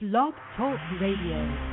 Blog Talk Radio.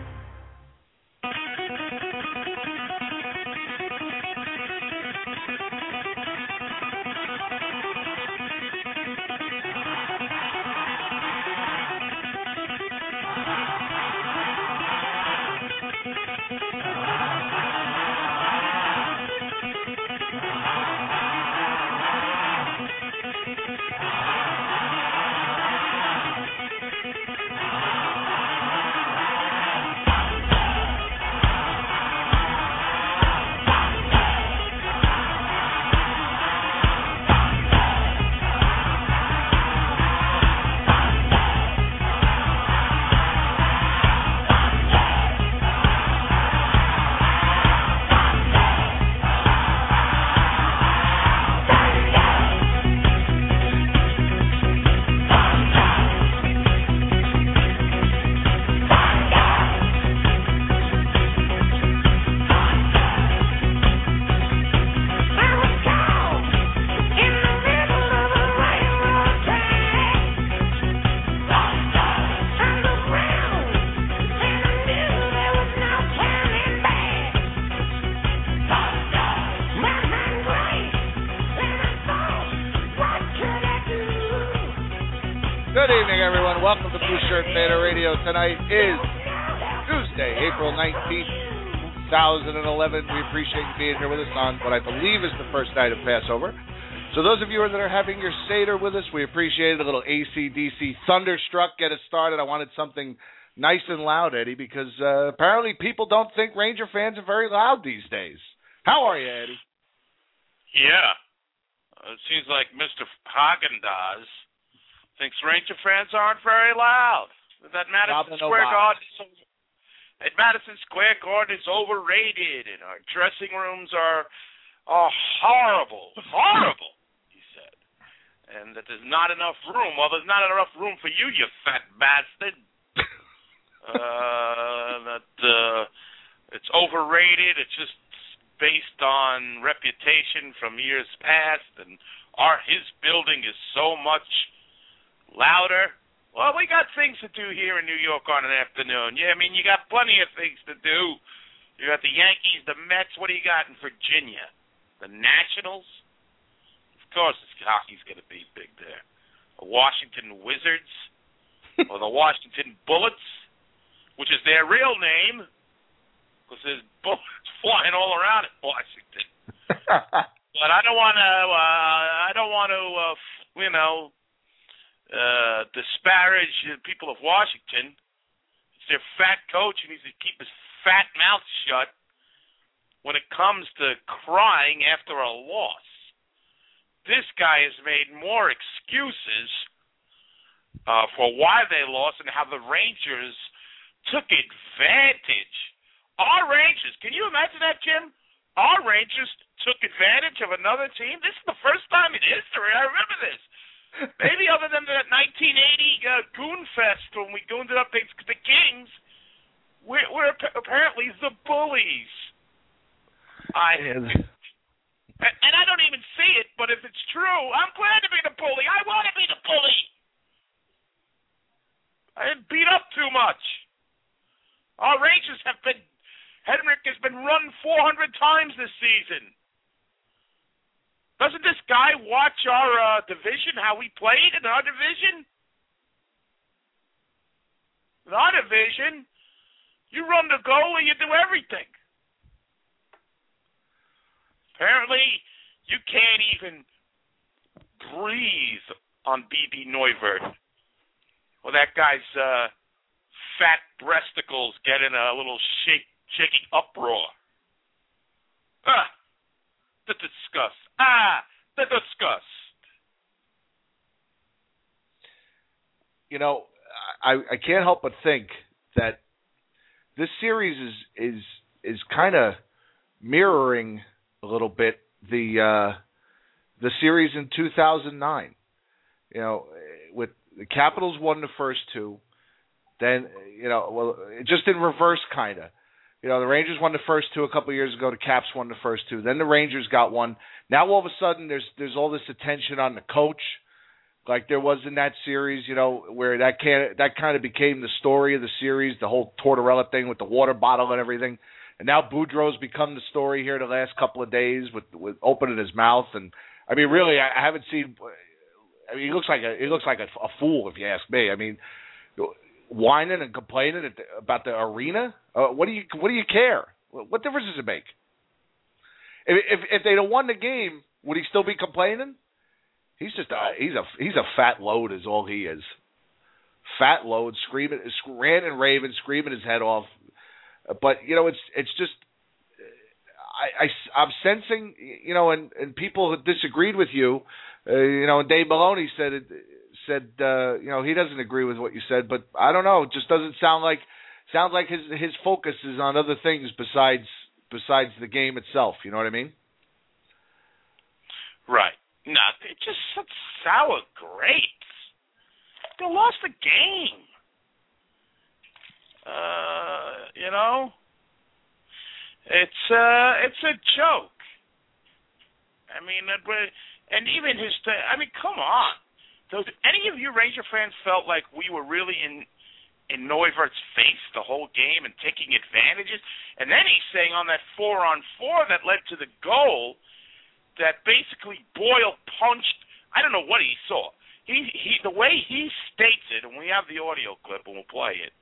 Tonight is Tuesday, April 19th, 2011. We appreciate you being here with us on what I believe is the first night of Passover. So those of you that are having your Seder with us, we appreciate it. A little AC/DC Thunderstruck, get us started. I wanted something nice and loud, Eddie, because apparently people don't think Ranger fans are very loud these days. How are you, Eddie? Yeah. It seems like Mr. Haagen-Dazs thinks Ranger fans aren't very loud. That Madison Square Garden is overrated, and our dressing rooms are horrible, he said. And that there's not enough room. Well, there's not enough room for you, you fat bastard. It's overrated. It's just based on reputation from years past, and his building is so much louder. Well, we got things to do here in New York on an afternoon. Yeah, I mean, you got plenty of things to do. You got the Yankees, the Mets. What do you got in Virginia? The Nationals? Of course, hockey's going to be big there. The Washington Wizards, or the Washington Bullets, which is their real name, because there's bullets flying all around in Washington. But I don't want to, disparage the people of Washington. It's their fat coach who needs to keep his fat mouth shut when it comes to crying after a loss. This guy has made more excuses for why they lost and how the Rangers took advantage. Our Rangers, can you imagine that, Jim? Our Rangers took advantage of another team. This is the first time in history. I remember this. Maybe other than that 1980 Goon Fest when we gooned it up the Kings, we're apparently the bullies. And I don't even see it, but if it's true, I'm glad to be the bully. I want to be the bully. I didn't beat up too much. Our Rangers Henrik has been run 400 times this season. Doesn't this guy watch our division, how we played in our division? In our division, you run the goal and you do everything. Apparently, you can't even breathe on BB Neuwirth. Well, that guy's fat breasticles get in a little shaking uproar. The disgust. The disgust. You know, I can't help but think that this series is kind of mirroring a little bit the series in 2009. You know, with the Capitals won the first two, then just in reverse kind of. You know, the Rangers won the first two a couple of years ago. The Caps won the first two. Then the Rangers got one. Now all of a sudden there's all this attention on the coach like there was in that series, where that kind of became the story of the series, the whole Tortorella thing with the water bottle and everything. And now Boudreaux's become the story here the last couple of days with opening his mouth. And I mean, really, I haven't seen. I mean, he looks like a fool, if you ask me. I mean, whining and complaining about the arena. What do you care? What difference does it make? If they'd have won the game, would he still be complaining? He's just he's a fat load, is all he is. Fat load, screaming, ranting and raving, screaming his head off. But it's just I'm sensing, and people who disagreed with you, and Dave Maloney said he doesn't agree with what you said, but I don't know, it just doesn't sound like his focus is on other things besides the game itself. You know what I mean? Right. No, it's just such sour grapes. They lost the game. It's a joke. I mean, and even come on. Any of you Ranger fans felt like we were really in Neuwirth's face the whole game and taking advantages? And then he's saying on that 4-on-4 that led to the goal that basically Boyle punched. I don't know what he saw. He the way he states it, and we have the audio clip and we'll play it.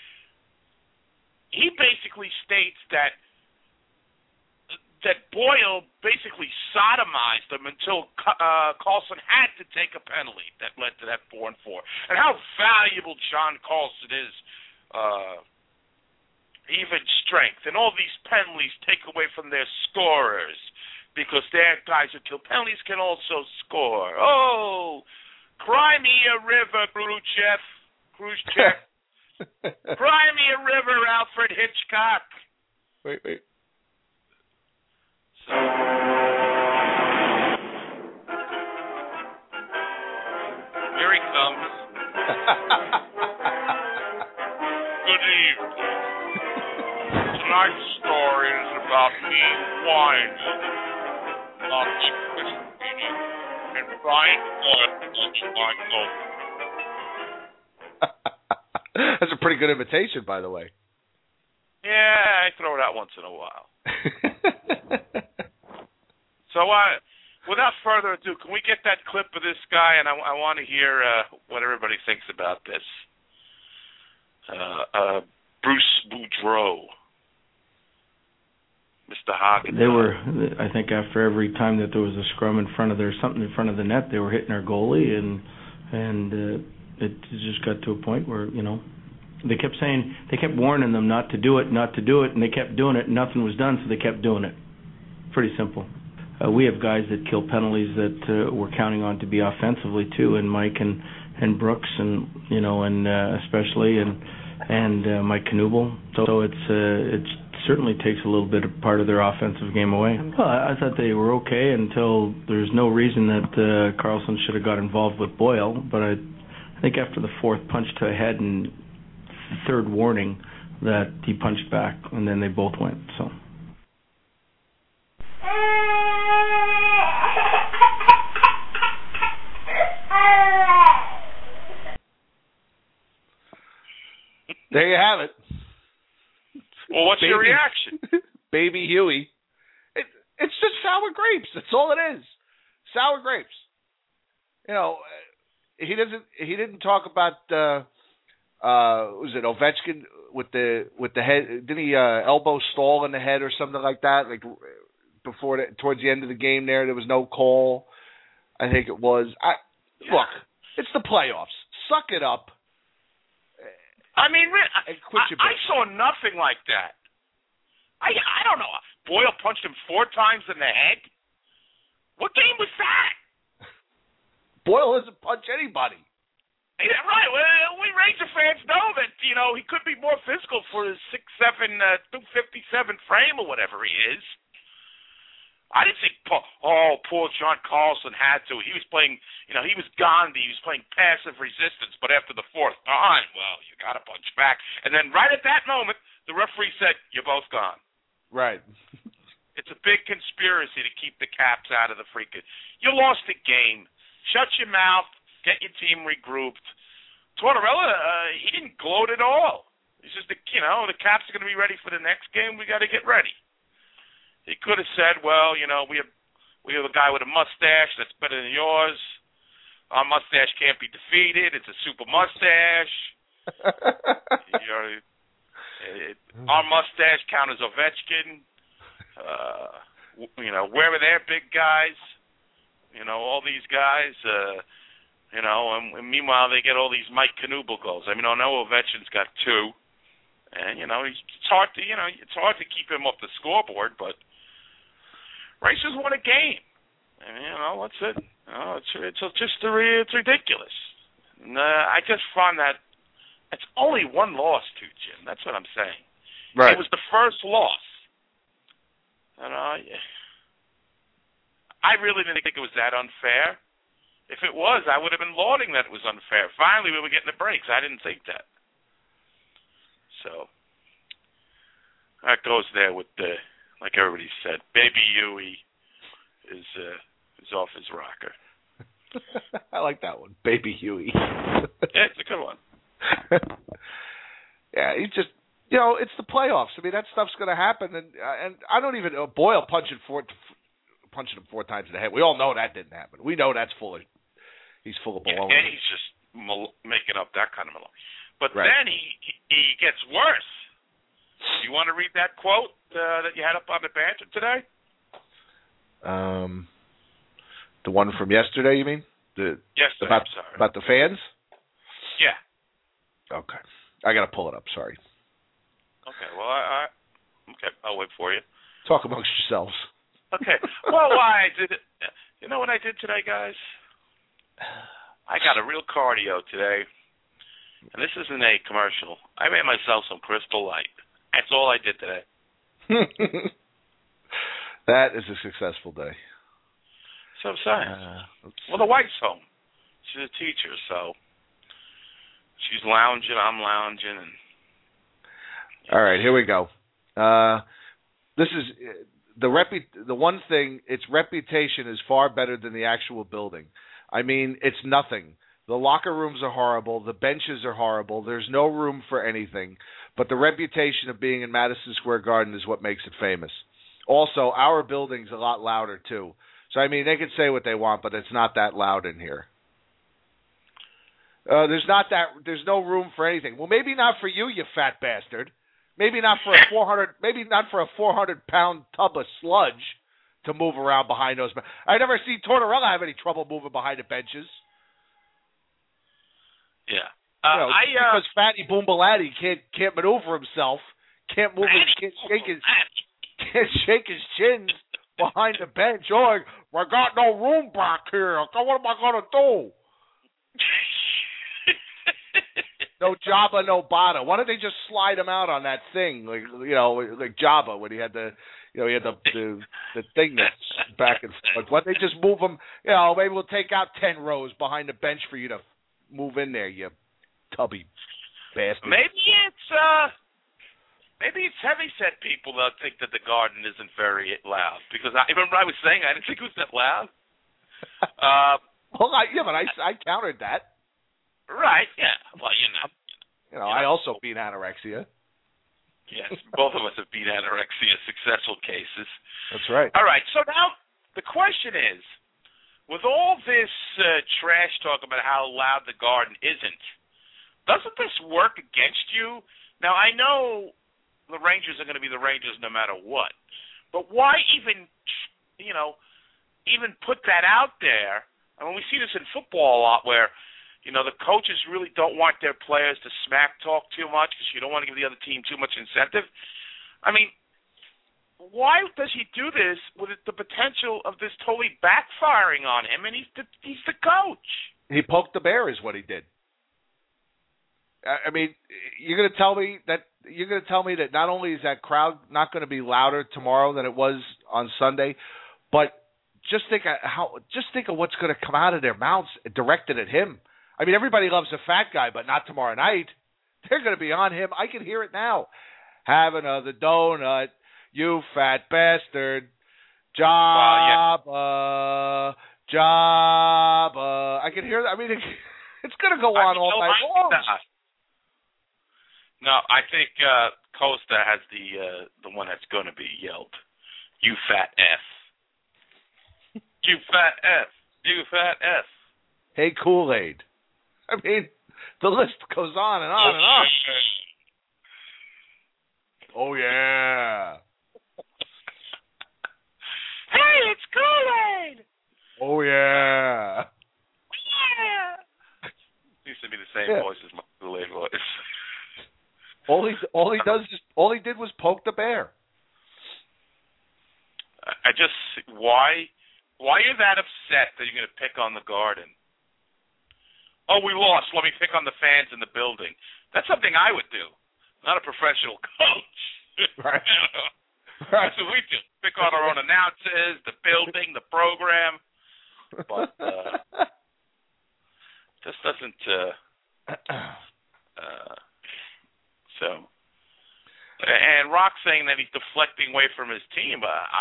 He basically states that Boyle basically sodomized him until Carlson had to take a penalty that led to that 4-on-4. And how valuable John Carlson is, even strength. And all these penalties take away from their scorers because their guys who kill penalties can also score. Oh, cry me a river, Khrushchev. Cry me a river, Alfred Hitchcock. Wait. So, here he comes. Good evening. Tonight's story is about me whining, not investigating, and Brian Boyle touching my coat. That's a pretty good imitation, by the way. Yeah, I throw it out once in a while. So, without further ado, can we get that clip of this guy? And I want to hear what everybody thinks about this. Bruce Boudreau, Mr. Hawkins. They were, I think, after every time that there was a scrum in front of something in front of the net, they were hitting our goalie, and it just got to a point where they kept warning them not to do it, and they kept doing it, and nothing was done, so they kept doing it. Pretty simple. We have guys that kill penalties that we're counting on to be offensively too, and Mike and Brooks, and especially and Mike Knuble. So it certainly takes a little bit of part of their offensive game away. Well, I thought they were okay until there's no reason that Carlson should have got involved with Boyle, but I think after the fourth punch to the head and the third warning that he punched back, and then they both went. So. There you have it. Well, what's your reaction? Baby Huey. It's just sour grapes. That's all it is. Sour grapes. He didn't talk about was it Ovechkin with the head? Didn't he elbow Stahl in the head or something like that? Like towards the end of the game, there was no call. I think it was. Look, it's the playoffs. Suck it up. I mean, I saw nothing like that. I don't know. Boyle punched him 4 times in the head. What game was that? Boyle doesn't punch anybody. Yeah, right. Well, we Ranger fans know that he could be more physical for his 6'7", 257 frame or whatever he is. I didn't think, poor John Carlson had to. He was playing, he was Gandhi. He was playing passive resistance. But after the 4th time, well, you got to punch back. And then right at that moment, the referee said, "You're both gone." Right. It's a big conspiracy to keep the Caps out of the freaking. You lost the game. Shut your mouth. get your team regrouped. Tortorella, he didn't gloat at all. He's just, the Caps are going to be ready for the next game. We got to get ready. He could have said, well, we have a guy with a mustache that's better than yours. Our mustache can't be defeated. It's a super mustache. Our mustache counters Ovechkin. Where are their big guys? All these guys. And meanwhile they get all these Mike Knuble goals. I know Ovechkin's got 2, and it's hard to keep him off the scoreboard. But Racers won a game. What's it? It's ridiculous. And, I just find that it's only one loss, too, Jim. That's what I'm saying. Right. It was the first loss. And I really didn't think it was that unfair. If it was, I would have been lauding that it was unfair. Finally, we were getting the breaks. I didn't think that. So that goes there with like everybody said, Baby Huey is off his rocker. I like that one, Baby Huey. Yeah, it's a good one. Yeah, he just, it's the playoffs. I mean, that stuff's going to happen, and I don't even Boyle punching him 4 times in the head. We all know that didn't happen. We know that's he's full of baloney. Yeah, he's just making up that kind of baloney. But right. Then he gets worse. Do you want to read that quote that you had up on the banter today? The one from yesterday, you mean? Yesterday, about the fans? Yeah. Okay. I got to pull it up, sorry. Okay, well, I'll wait for you. Talk amongst yourselves. Okay. Well, why I did it. You know what I did today, guys? I got a real cardio today, and this isn't a commercial. I made myself some Crystal Light. That's all I did today. That is a successful day. So I'm saying. Well, the wife's home. She's a teacher, so she's lounging, I'm lounging. And all right, here we go. This is the one thing. Its reputation is far better than the actual building. I mean, it's nothing. The locker rooms are horrible. The benches are horrible. There's no room for anything. But the reputation of being in Madison Square Garden is what makes it famous. Also, our building's a lot louder, too. So, I mean, they can say what they want, but it's not that loud in here. There's no room for anything. Well, maybe not for you, you fat bastard. Maybe not for a 400-pound tub of sludge to move around behind those. I never seen Tortorella have any trouble moving behind the benches. Yeah. Because Fatty Boombalatti can't maneuver himself, can't move can't shake his chins behind the bench. Oh, I got no room back here. What am I gonna do? No Jabba, no Bada. Why don't they just slide him out on that thing, like Jabba when he had the thing that's back and forth. Why don't they just move him? Maybe we'll take out 10 rows behind the bench for you to move in there, you tubby bastard. Maybe it's heavy-set people that think that the Garden isn't very loud. Because I remember I was saying I didn't think it was that loud. But I countered that. Right, yeah. Well, I also beat anorexia. Yes, both of us have beat anorexia, successful cases. That's right. All right, so now the question is, with all this trash talk about how loud the Garden isn't, doesn't this work against you? Now, I know the Rangers are going to be the Rangers no matter what, but why even put that out there? I mean, we see this in football a lot where, the coaches really don't want their players to smack talk too much because you don't want to give the other team too much incentive. I mean, why does he do this with the potential of this totally backfiring on him? And he's the coach. He poked the bear, is what he did. I mean, you're going to tell me that not only is that crowd not going to be louder tomorrow than it was on Sunday, but just think of what's going to come out of their mouths directed at him. I mean, everybody loves a fat guy, but not tomorrow night. They're going to be on him. I can hear it now. Have another donut, you fat bastard. Job, Jabba. I can hear that. I mean, it's going to go on all night long. No, I think Costa has the one that's going to be yelled. You fat F. You fat F. You fat F. Hey, Kool-Aid. I mean, the list goes on and on and on. Oh, yeah. Hey, it's Kool-Aid. Oh, yeah. Yeah. Used to be the same voice as my Kool-Aid voice. All he did was poke the bear. Why you're that upset that you're going to pick on the Garden? Oh, we lost. Let me pick on the fans in the building. That's something I would do. Not a professional coach. Right. Right. That's what we do. Pick on our own announcers, the building, the program. But just doesn't. So, and Rock saying that he's deflecting away from his team.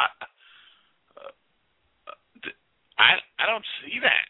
I don't see that.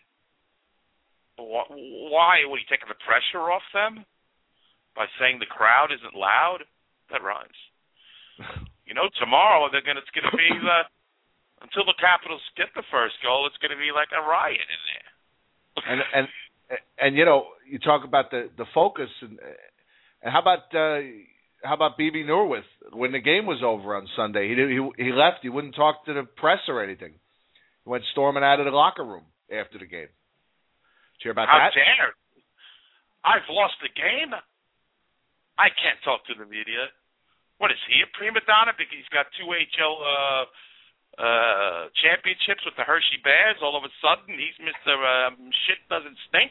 Why? Would he taking the pressure off them by saying the crowd isn't loud? That rhymes. Tomorrow it's going to be until the Capitals get the first goal. It's going to be like a riot in there. And you talk about the focus and how about BB Norwith when the game was over on Sunday? He left. He wouldn't talk to the press or anything. He went storming out of the locker room after the game. Did you hear about that? How dare! I've lost the game. I can't talk to the media. What is he, a prima donna? Because he's got 2 HL championships with the Hershey Bears. All of a sudden, he's Mr. Shit Doesn't Stink.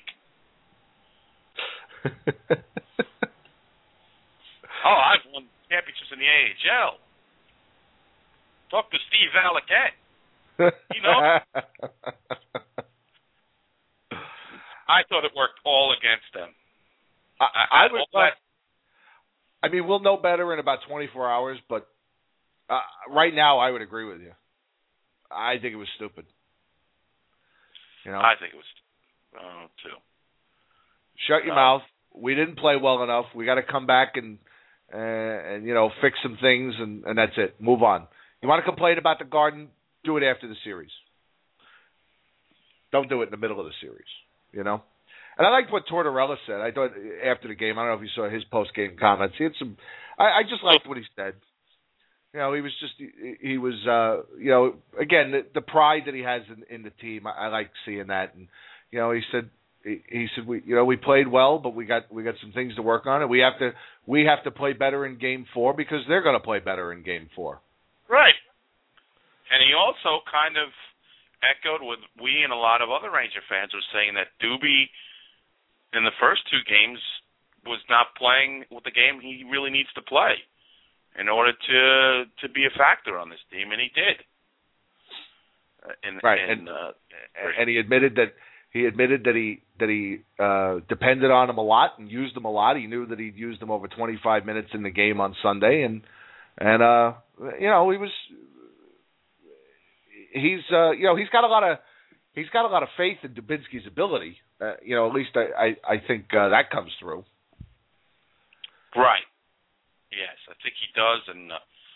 Oh, I've won championships in the AHL. Talk to Steve Valiquette. I thought it worked all against them. I mean, we'll know better in about 24 hours, but right now I would agree with you. I think it was stupid. I think it was too. Shut your mouth. We didn't play well enough. We got to come back and fix some things, and that's it. Move on. You want to complain about the Garden? Do it after the series. Don't do it in the middle of the series. And I liked what Tortorella said. I thought after the game, I don't know if you saw his post-game comments. He had some. I just liked what he said. He was again, the pride that he has in the team. I like seeing that. And he said we played well, but we got some things to work on, and we have to play better in Game 4 because they're going to play better in Game 4. Right. And he also kind of echoed what we and a lot of other Ranger fans were saying, that Doobie in the first 2 games was not playing with the game he really needs to play in order to be a factor on this team, and he did. And he admitted that he depended on him a lot and used him a lot. He knew that he'd used him over 25 minutes in the game on Sunday, and he's got a lot of faith in Dubinsky's ability. At least I think that comes through. Right. Yes, I think he does, and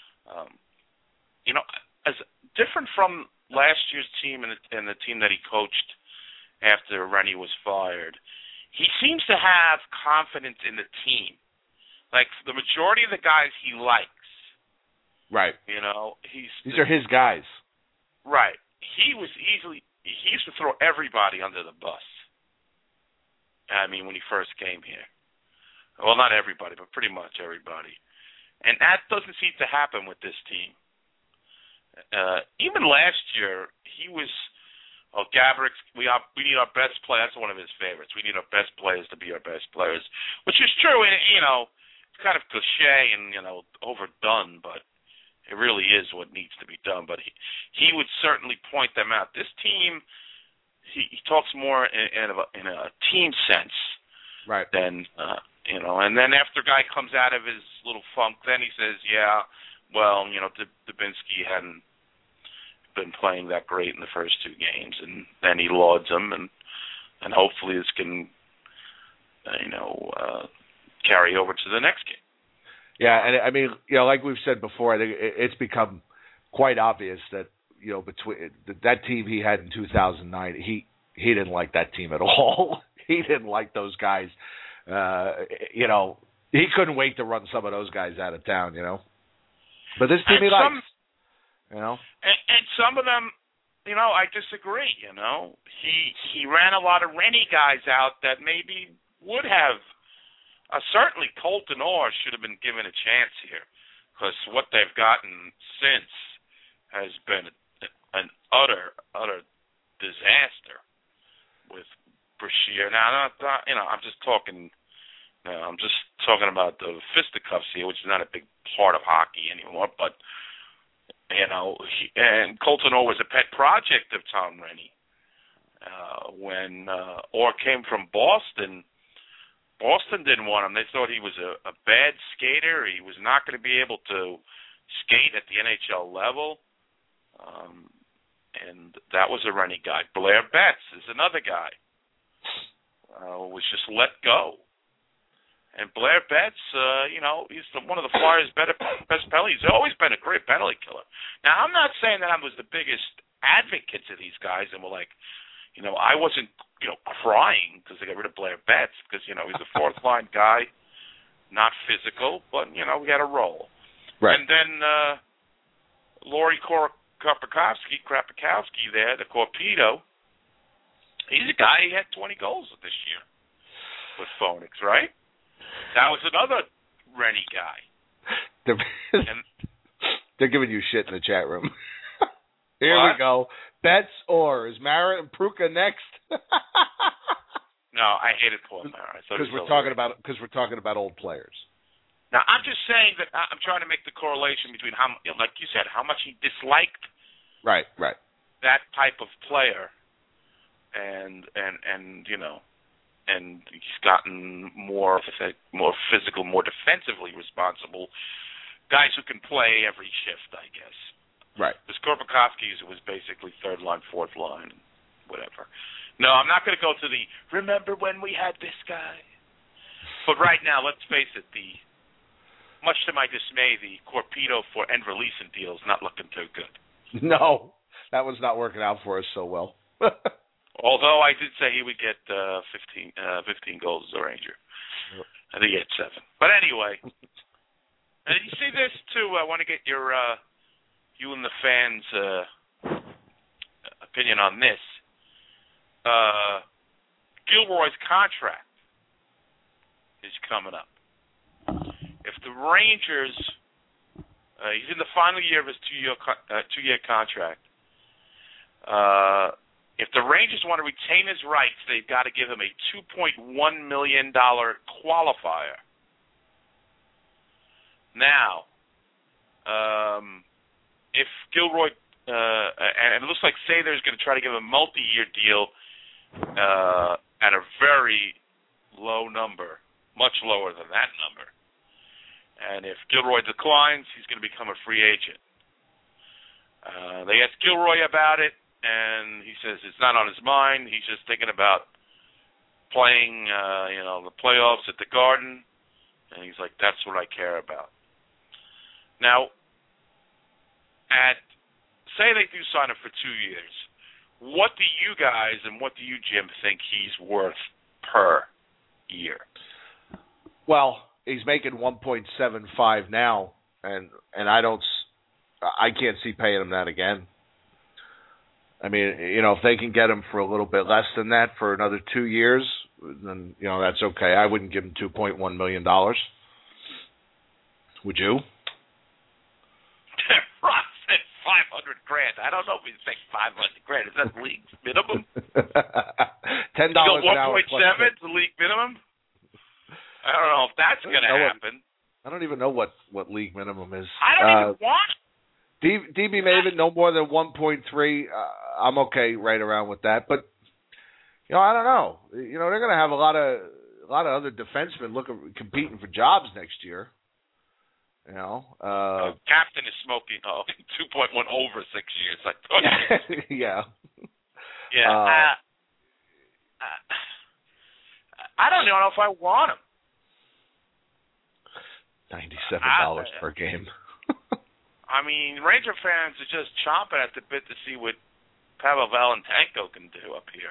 as different from last year's team and the team that he coached after Rennie was fired, he seems to have confidence in the team. Like the majority of the guys he likes. Right. These are his guys. Right. He used to throw everybody under the bus. I mean, when he first came here. Well, not everybody, but pretty much everybody. And that doesn't seem to happen with this team. Even last year, he was, Gaborik, we need our best players. That's one of his favorites. We need our best players to be our best players, which is true. And, it's kind of cliche and, overdone, but it really is what needs to be done. But he would certainly point them out. This team, he talks more in a team sense, right? Than and then after a guy comes out of his little funk, then he says, "Yeah, well, Dubinsky hadn't been playing that great in the first two games, and then he lauds them, and hopefully this can, carry over to the next game. Yeah, and I mean, like we've said before, I think it's become quite obvious that between that team he had in 2009, he didn't like that team at all. He didn't like those guys. He couldn't wait to run some of those guys out of town. But this team he likes. And some of them, I disagree. He ran a lot of Rennie guys out that maybe would have. Certainly, Colton Orr should have been given a chance here, because what they've gotten since has been an utter disaster with Brashear. Now, I'm just talking about the fisticuffs here, which is not a big part of hockey anymore. But and Colton Orr was a pet project of Tom Rennie. When Orr came from Boston didn't want him. They thought he was a bad skater. He was not going to be able to skate at the NHL level. And that was a Rennie guy. Blair Betts is another guy. Was just let go. And Blair Betts, he's one of the Flyers' best penalties. He's always been a great penalty killer. Now, I'm not saying that I was the biggest advocate to these guys, and I wasn't, crying because they got rid of Blair Betts because, he's a fourth-line guy, not physical, but, we got to roll. Right. And then Laurie Krapikowski there, the Torpedo, he's a guy, he had 20 goals this year with Phoenix, right? That was another Rennie guy. They're giving you shit in the chat room. Here what? We go. Betts or is Mara and Pruka next? No, I hated Paul Mara. Because we're talking about old players. Now, I'm just saying that I'm trying to make the correlation between how, like you said, how much he disliked right that type of player, and he's gotten more physical, more defensively responsible guys who can play every shift, I guess. Right. Because Korpikoski's was basically third line, fourth line, whatever. No, I'm not going to go to the, remember when we had this guy? But right now, let's face it, much to my dismay, the Corpedo for Endreleasen deal is not looking too good. No, that was not working out for us so well. Although I did say he would get 15 goals as a Ranger. I think he had 7. But anyway, and you see this too. I want to get your you and the fans' opinion on this. Gilroy's contract is coming up. If the Rangers, he's in the final year of his two-year contract. If the Rangers want to retain his rights, they've got to give him a $2.1 million qualifier. Now, if Gilroy, and it looks like Sather's going to try to give him a multi-year deal at a very low number, much lower than that number. And if Gilroy declines, he's going to become a free agent. They asked Gilroy about it, and he says it's not on his mind. He's just thinking about playing, the playoffs at the Garden, and he's like, that's what I care about. Now, say they do sign him for 2 years. What do you guys and what do you, Jim, think he's worth per year? Well, he's making 1.75 now, and I can't see paying him that again. I mean, if they can get him for a little bit less than that for another 2 years, then that's okay. I wouldn't give him $2.1 million. Would you? Ross said $500,000. I don't know if he's saying $500,000. Is that the league minimum? $10 an hour. 1.7 the league minimum. I don't know if that's going to happen. I don't even know what league minimum is. I don't even want. DB Maven, no more than 1.3. I'm okay right around with that. But I don't know. They're going to have a lot of other defensemen competing for jobs next year. You know, captain is smoking 2.1 over 6 years. I thought. Yeah. Yeah. I don't know if I want him. $97 per game. I mean, Ranger fans are just chomping at the bit to see what Pavel Valentenko can do up here.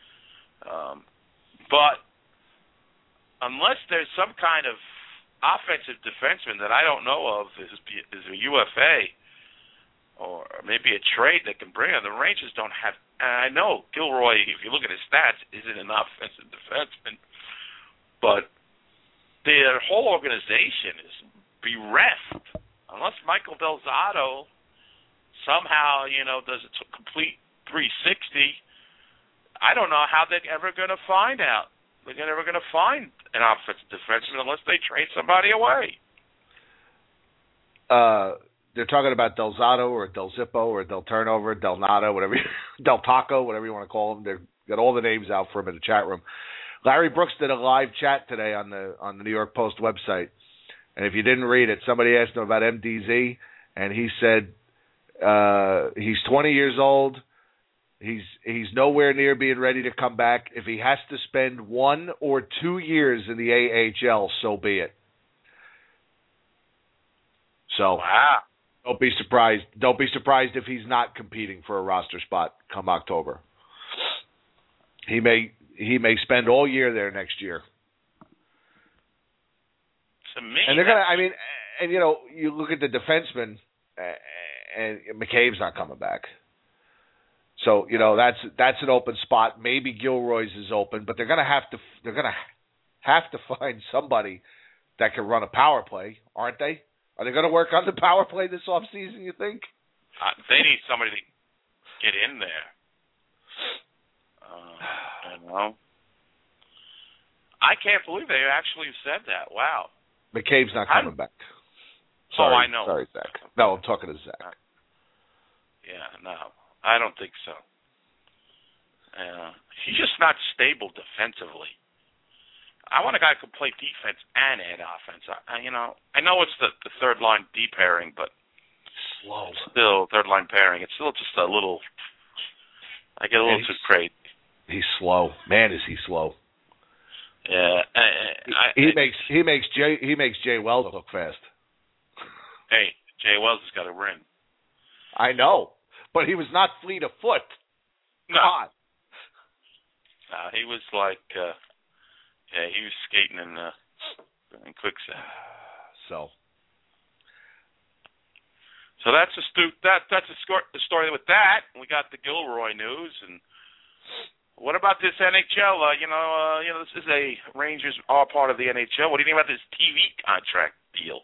But unless there's some kind of offensive defenseman that I don't know of is a UFA or maybe a trade that can bring him, the Rangers don't have. I know Gilroy, if you look at his stats, isn't an offensive defenseman, but their whole organization is bereft. Unless Michael Del Zotto somehow, does a complete 360, I don't know how they're ever going to find out. They're never going to find an offensive defenseman unless they trade somebody away. They're talking about Del Zotto or Del Zippo or Del Turnover, Del Nado, whatever, Del Taco, whatever you want to call them. They've got all the names out for him in the chat room. Larry Brooks did a live chat today on the New York Post website. And if you didn't read it, somebody asked him about MDZ, and he said he's 20 years old. He's nowhere near being ready to come back. If he has to spend 1 or 2 years in the AHL, so be it. So wow. Don't be surprised. Don't be surprised if he's not competing for a roster spot come October. He may spend all year there next year. And they're gonna. I mean, and you look at the defenseman, and McCabe's not coming back. So that's an open spot. Maybe Gilroy's is open, but they're gonna have to find somebody that can run a power play, aren't they? Are they gonna work on the power play this offseason, you think? They need somebody to get in there. I can't believe they actually said that. Wow. McCabe's not coming back. Sorry, I know. Sorry, Zach. No, I'm talking to Zach. Yeah, no, I don't think so. He's just not stable defensively. I want a guy who can play defense and add offense. I know it's the third line D pairing, but slow. Still third line pairing. It's still just a little. I get a little too crazy. He's slow. Man, is he slow. Yeah, he makes Jay Wells look fast. Hey, Jay Wells has got a ring. I know, but he was not fleet of foot. No. God. He was like, he was skating in quicksand. So that's the story with that. We got the Gilroy news, and what about this NHL? This is a Rangers are part of the NHL. What do you think about this TV contract deal?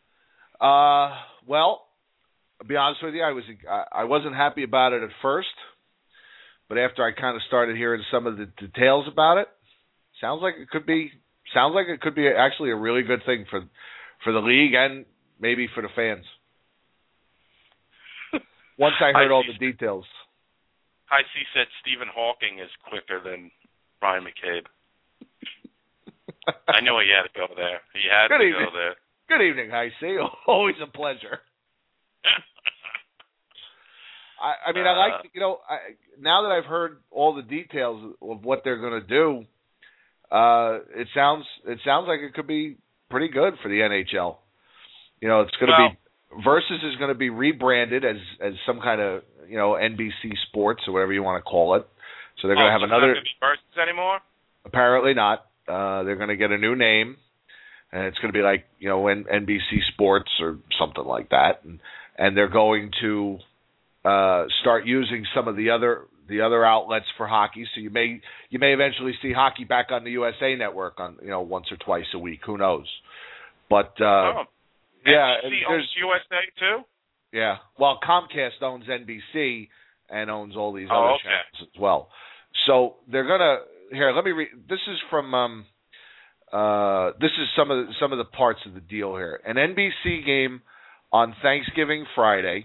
Well, I'll be honest with you, I wasn't happy about it at first, but after I kind of started hearing some of the details about it, sounds like it could be actually a really good thing for the league and maybe for the fans. Once I heard all the details. High C said Stephen Hawking is quicker than Brian McCabe. I knew he had to go there. He had to go there. Good evening, High C. Always a pleasure. I mean, I like, now that I've heard all the details of what they're going to do, it sounds like it could be pretty good for the NHL. It's going to be Versus is going to be rebranded as some kind of NBC Sports or whatever you want to call it. So they're going to have another. It's not going to be Versus anymore? Apparently not. They're going to get a new name, and it's going to be like NBC Sports or something like that. And they're going to start using some of the other outlets for hockey. So you may eventually see hockey back on the USA Network on once or twice a week. Who knows? But yeah, NBC owns USA too. Yeah, well, Comcast owns NBC and owns all these other channels as well. So they're gonna let me read. This is from this is some of the parts of the deal here. An NBC game on Thanksgiving Friday.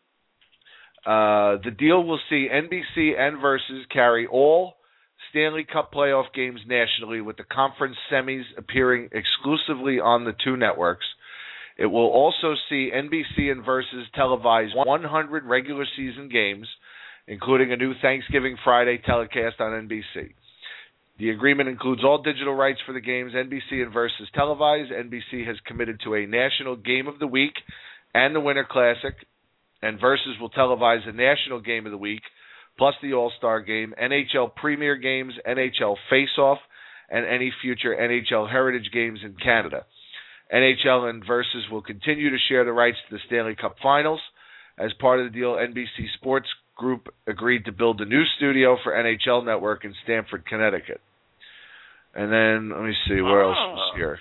The deal will see NBC and Versus carry all Stanley Cup playoff games nationally, with the conference semis appearing exclusively on the two networks. It will also see NBC and Versus televise 100 regular season games, including a new Thanksgiving Friday telecast on NBC. The agreement includes all digital rights for the games NBC and Versus televise. NBC has committed to a National Game of the Week and the Winter Classic, and Versus will televise the National Game of the Week, plus the All-Star Game, NHL Premier Games, NHL Face-Off, and any future NHL Heritage Games in Canada. NHL and Versus will continue to share the rights to the Stanley Cup Finals. As part of the deal, NBC Sports Group agreed to build a new studio for NHL Network in Stamford, Connecticut. And then, let me see, where else is here?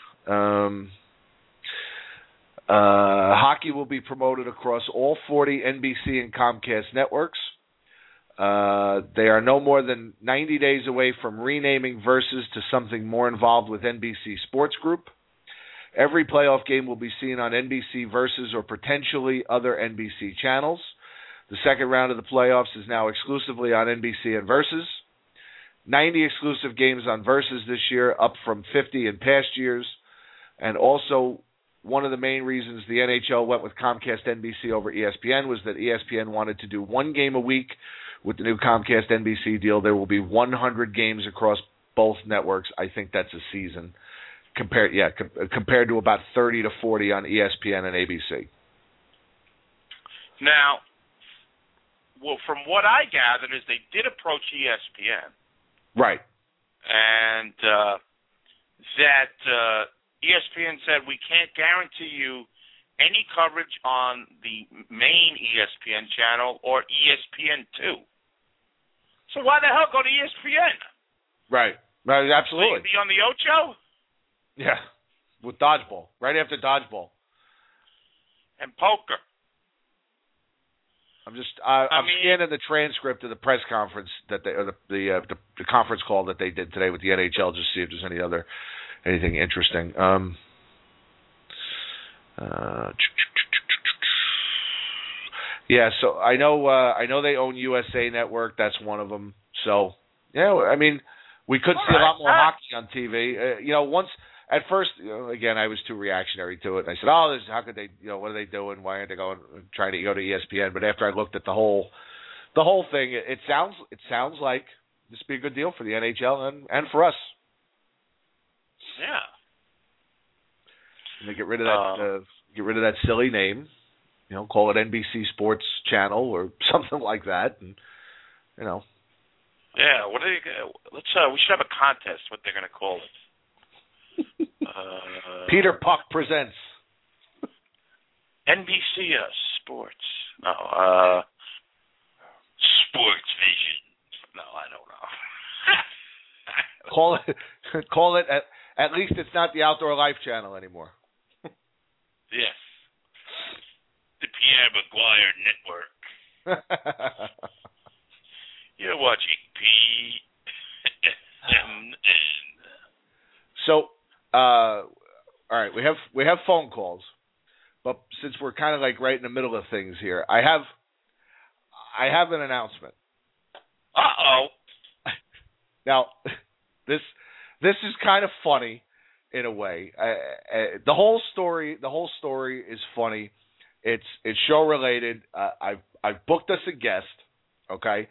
Hockey will be promoted across all 40 NBC and Comcast networks. They are no more than 90 days away from renaming Versus to something more involved with NBC Sports Group. Every playoff game will be seen on NBC Versus or potentially other NBC channels. The second round of the playoffs is now exclusively on NBC and Versus. 90 exclusive games on Versus this year, up from 50 in past years. And also, one of the main reasons the NHL went with Comcast NBC over ESPN was that ESPN wanted to do one game a week. With the new Comcast NBC deal, there will be 100 games across both networks. I think that's a season, compared to about 30 to 40 on ESPN and ABC. Now, well, from what I gathered is they did approach ESPN. Right. And that ESPN said, we can't guarantee you any coverage on the main ESPN channel or ESPN2. So why the hell go to ESPN? Right. Absolutely. So you can be on the Ocho? Yeah. With dodgeball. Right after dodgeball. And poker. I'm scanning the transcript of the press conference that they, or the conference call that they did today with the NHL, just to see if there's anything interesting. Yeah, so I know they own USA Network. That's one of them. So yeah, I mean, we could see a lot more hockey on TV. Once. At first, again, I was too reactionary to it. And I said, how could they, what are they doing? Why aren't they trying to go to ESPN? But after I looked at the whole thing, it sounds like this would be a good deal for the NHL and for us. Yeah. And they get rid of that silly name, call it NBC Sports Channel or something like that, and Yeah. What are they? We should have a contest. What they're going to call it. Peter Puck presents NBC Sports. No, Sports Vision. No, I don't know. Call it. At least it's not the Outdoor Life Channel anymore. Yes, the Pierre Maguire Network. You're watching PMN. So, all right, we have phone calls, but since we're kind of like right in the middle of things here, I have an announcement. Uh-oh. Now, this is kind of funny in a way. The whole story is funny. It's show related. I've booked us a guest. Okay,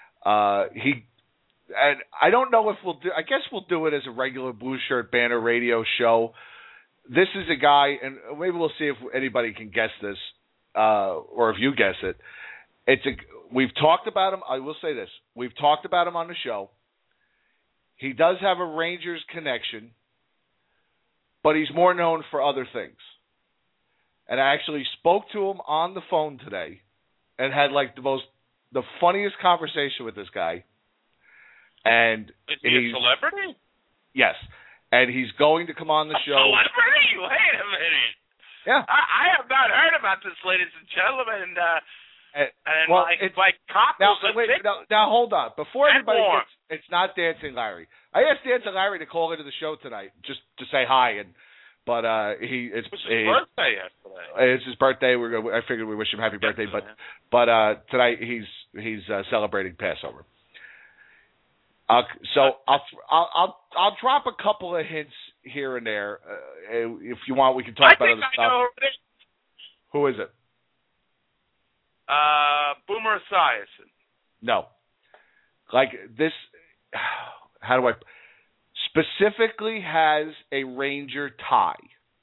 and I don't know if we'll do. I guess we'll do it as a regular Blue Shirt Banner radio show. This is a guy, and maybe we'll see if anybody can guess this, or if you guess it. We've talked about him. I will say this: we've talked about him on the show. He does have a Rangers connection, but he's more known for other things. And I actually spoke to him on the phone today, and had like the funniest conversation with this guy. And is he a celebrity? Yes, and he's going to come on the show. Celebrity? Wait a minute. Yeah, I have not heard about this, ladies and gentlemen. Now hold on. Before anybody gets, it's not Dancing Larry. I asked Dancing Larry to call into the show tonight just to say hi, but it's his birthday yesterday. It's his birthday. I figured we wish him happy birthday, but tonight he's celebrating Passover. So I'll drop a couple of hints here and there. If you want, we can talk about other stuff. I know who it is. Who is it? Boomer Esiason. No. Like this, how do I... Specifically has a Ranger tie.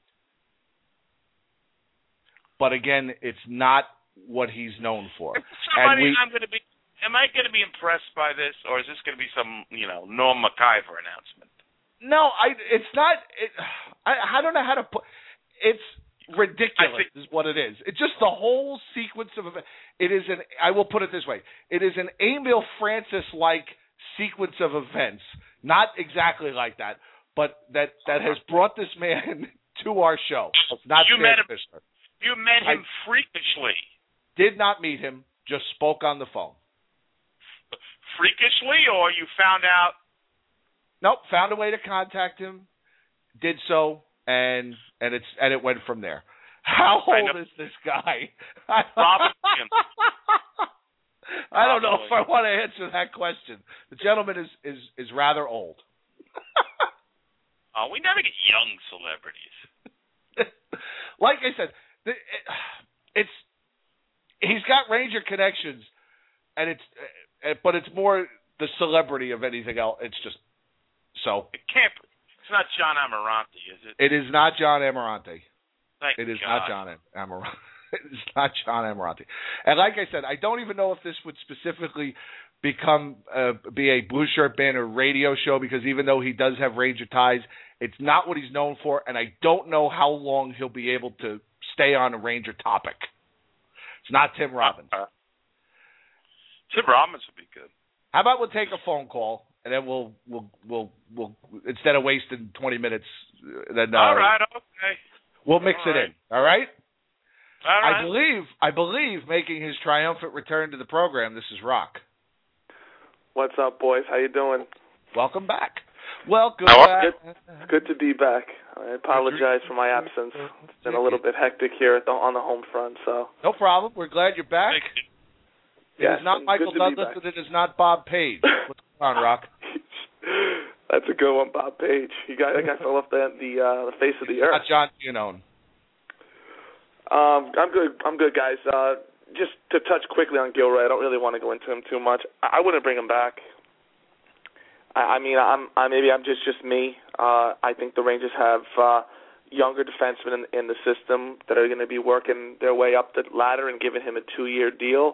But again, it's not what he's known for. Somebody am I going to be impressed by this, or is this going to be some, Norm MacIver announcement? No, it's not. I don't know how to put. It's ridiculous, is what it is. It's just the whole sequence of events. It is I will put it this way. It is an Emil Francis-like sequence of events. Not exactly like that, but that has brought this man to our show. Not you met him. Fisher. You met him freakishly. Did not meet him. Just spoke on the phone. Freakishly, or you found out? Nope. Found a way to contact him. Did so, and it went from there. How old is this guy? Robin. I don't know if I want to answer that question. The gentleman is rather old. We never get young celebrities. Like I said, he's got Ranger connections, but it's more the celebrity of anything else. It's just so. It can't be. It's not John Amirante, is it? It is not John Amirante. Thank it is God. not John Amirante. It's not John Amirante. And like I said, I don't even know if this would specifically be a Blue Shirt Banner radio show, because even though he does have Ranger ties, it's not what he's known for, and I don't know how long he'll be able to stay on a Ranger topic. It's not Tim Robbins. Tim Robbins would be good. How about we'll take a phone call, and then we'll instead of wasting 20 minutes, then all right, okay. We'll mix it in. All right. All right. I believe making his triumphant return to the program, this is Rock. What's up, boys? How you doing? Welcome back. Welcome back. Good to be back. I apologize for my absence. It's been a little bit hectic here on the home front, so. No problem. We're glad you're back. It is not Michael Douglas, and it is not Bob Page. What's going on, Rock? That's a good one, Bob Page. That guy fell off the face of the earth. Not John Giannone. I'm good, guys. Just to touch quickly on Gilroy, I don't really want to go into him too much. I wouldn't bring him back. Maybe I'm just me. I think the Rangers have younger defensemen in the system that are going to be working their way up the ladder and giving him a 2-year deal.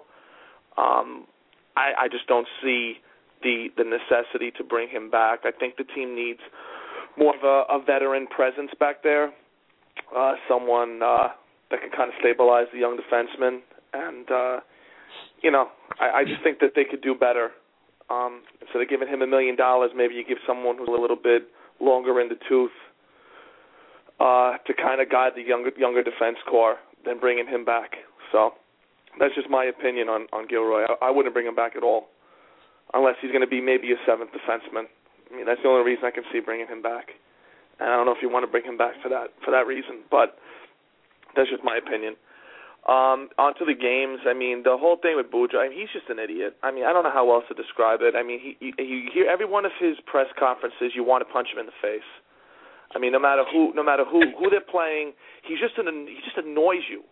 I just don't see the necessity to bring him back. I think the team needs more of a veteran presence back there, someone that can kind of stabilize the young defenseman. And, I just think that they could do better. Instead of giving him $1 million, maybe you give someone who's a little bit longer in the tooth to kind of guide the younger defense corps than bringing him back. So that's just my opinion on Gilroy. I wouldn't bring him back at all, unless he's going to be maybe a 7th defenseman. I mean, that's the only reason I can see bringing him back. And I don't know if you want to bring him back for that reason, but that's just my opinion. Onto the games. I mean, the whole thing with Buja, he's just an idiot. I mean, I don't know how else to describe it. I mean, you hear every one of his press conferences, you want to punch him in the face. I mean, no matter who they're playing, he just annoys you.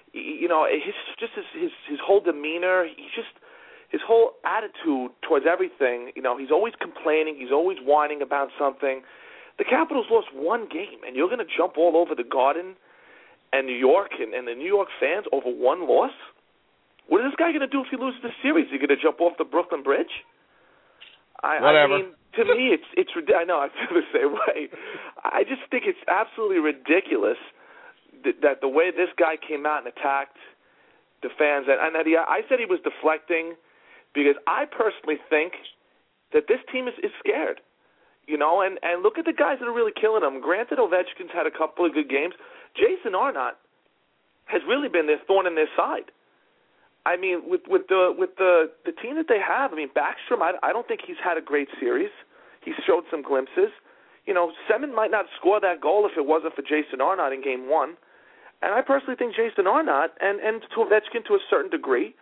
His whole demeanor, his whole attitude towards everything. He's always complaining. He's always whining about something. The Capitals lost one game, and you're going to jump all over the Garden and New York and the New York fans over one loss? What is this guy going to do if he loses the series? Is he going to jump off the Brooklyn Bridge? Whatever. I mean, to me, it's I know, I feel the same way. I just think it's absolutely ridiculous that the way this guy came out and attacked the fans, and I said he was deflecting because I personally think that this team is scared. And look at the guys that are really killing them. Granted, Ovechkin's had a couple of good games. Jason Arnott has really been their thorn in their side. I mean, with the team that they have, I mean, Backstrom, I don't think he's had a great series. He's showed some glimpses. Semin might not score that goal if it wasn't for Jason Arnott in Game 1. And I personally think Jason Arnott and to Ovechkin to a certain degree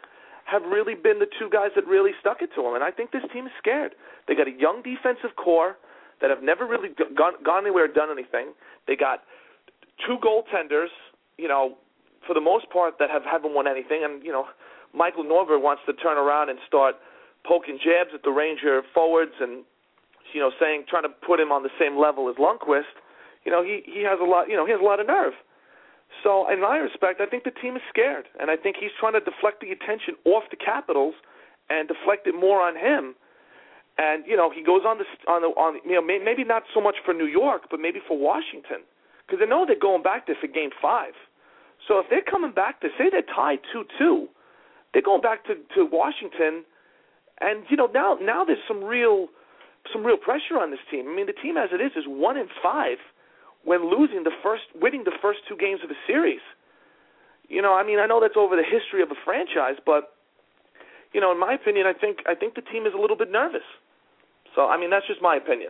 have really been the two guys that really stuck it to him. And I think this team is scared. They got a young defensive core that have never really gone anywhere or done anything. They got two goaltenders, for the most part, that haven't won anything. And, Michael Norberg wants to turn around and start poking jabs at the Ranger forwards and, trying to put him on the same level as Lundqvist. He has a lot, he has a lot of nerve. So, in my respect, I think the team is scared, and I think he's trying to deflect the attention off the Capitals and deflect it more on him. And he goes on maybe not so much for New York, but maybe for Washington, because they know they're going back there for Game 5. So if they're coming back to say they're tied 2-2, they're going back to Washington, and now there's some real pressure on this team. I mean, the team as it is 1-5. When winning the first two games of a series. I know that's over the history of a franchise, but, in my opinion, I think the team is a little bit nervous. So, that's just my opinion.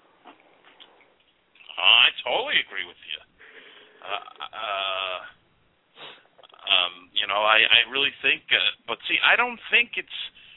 I totally agree with you. I really think, but see, I don't think it's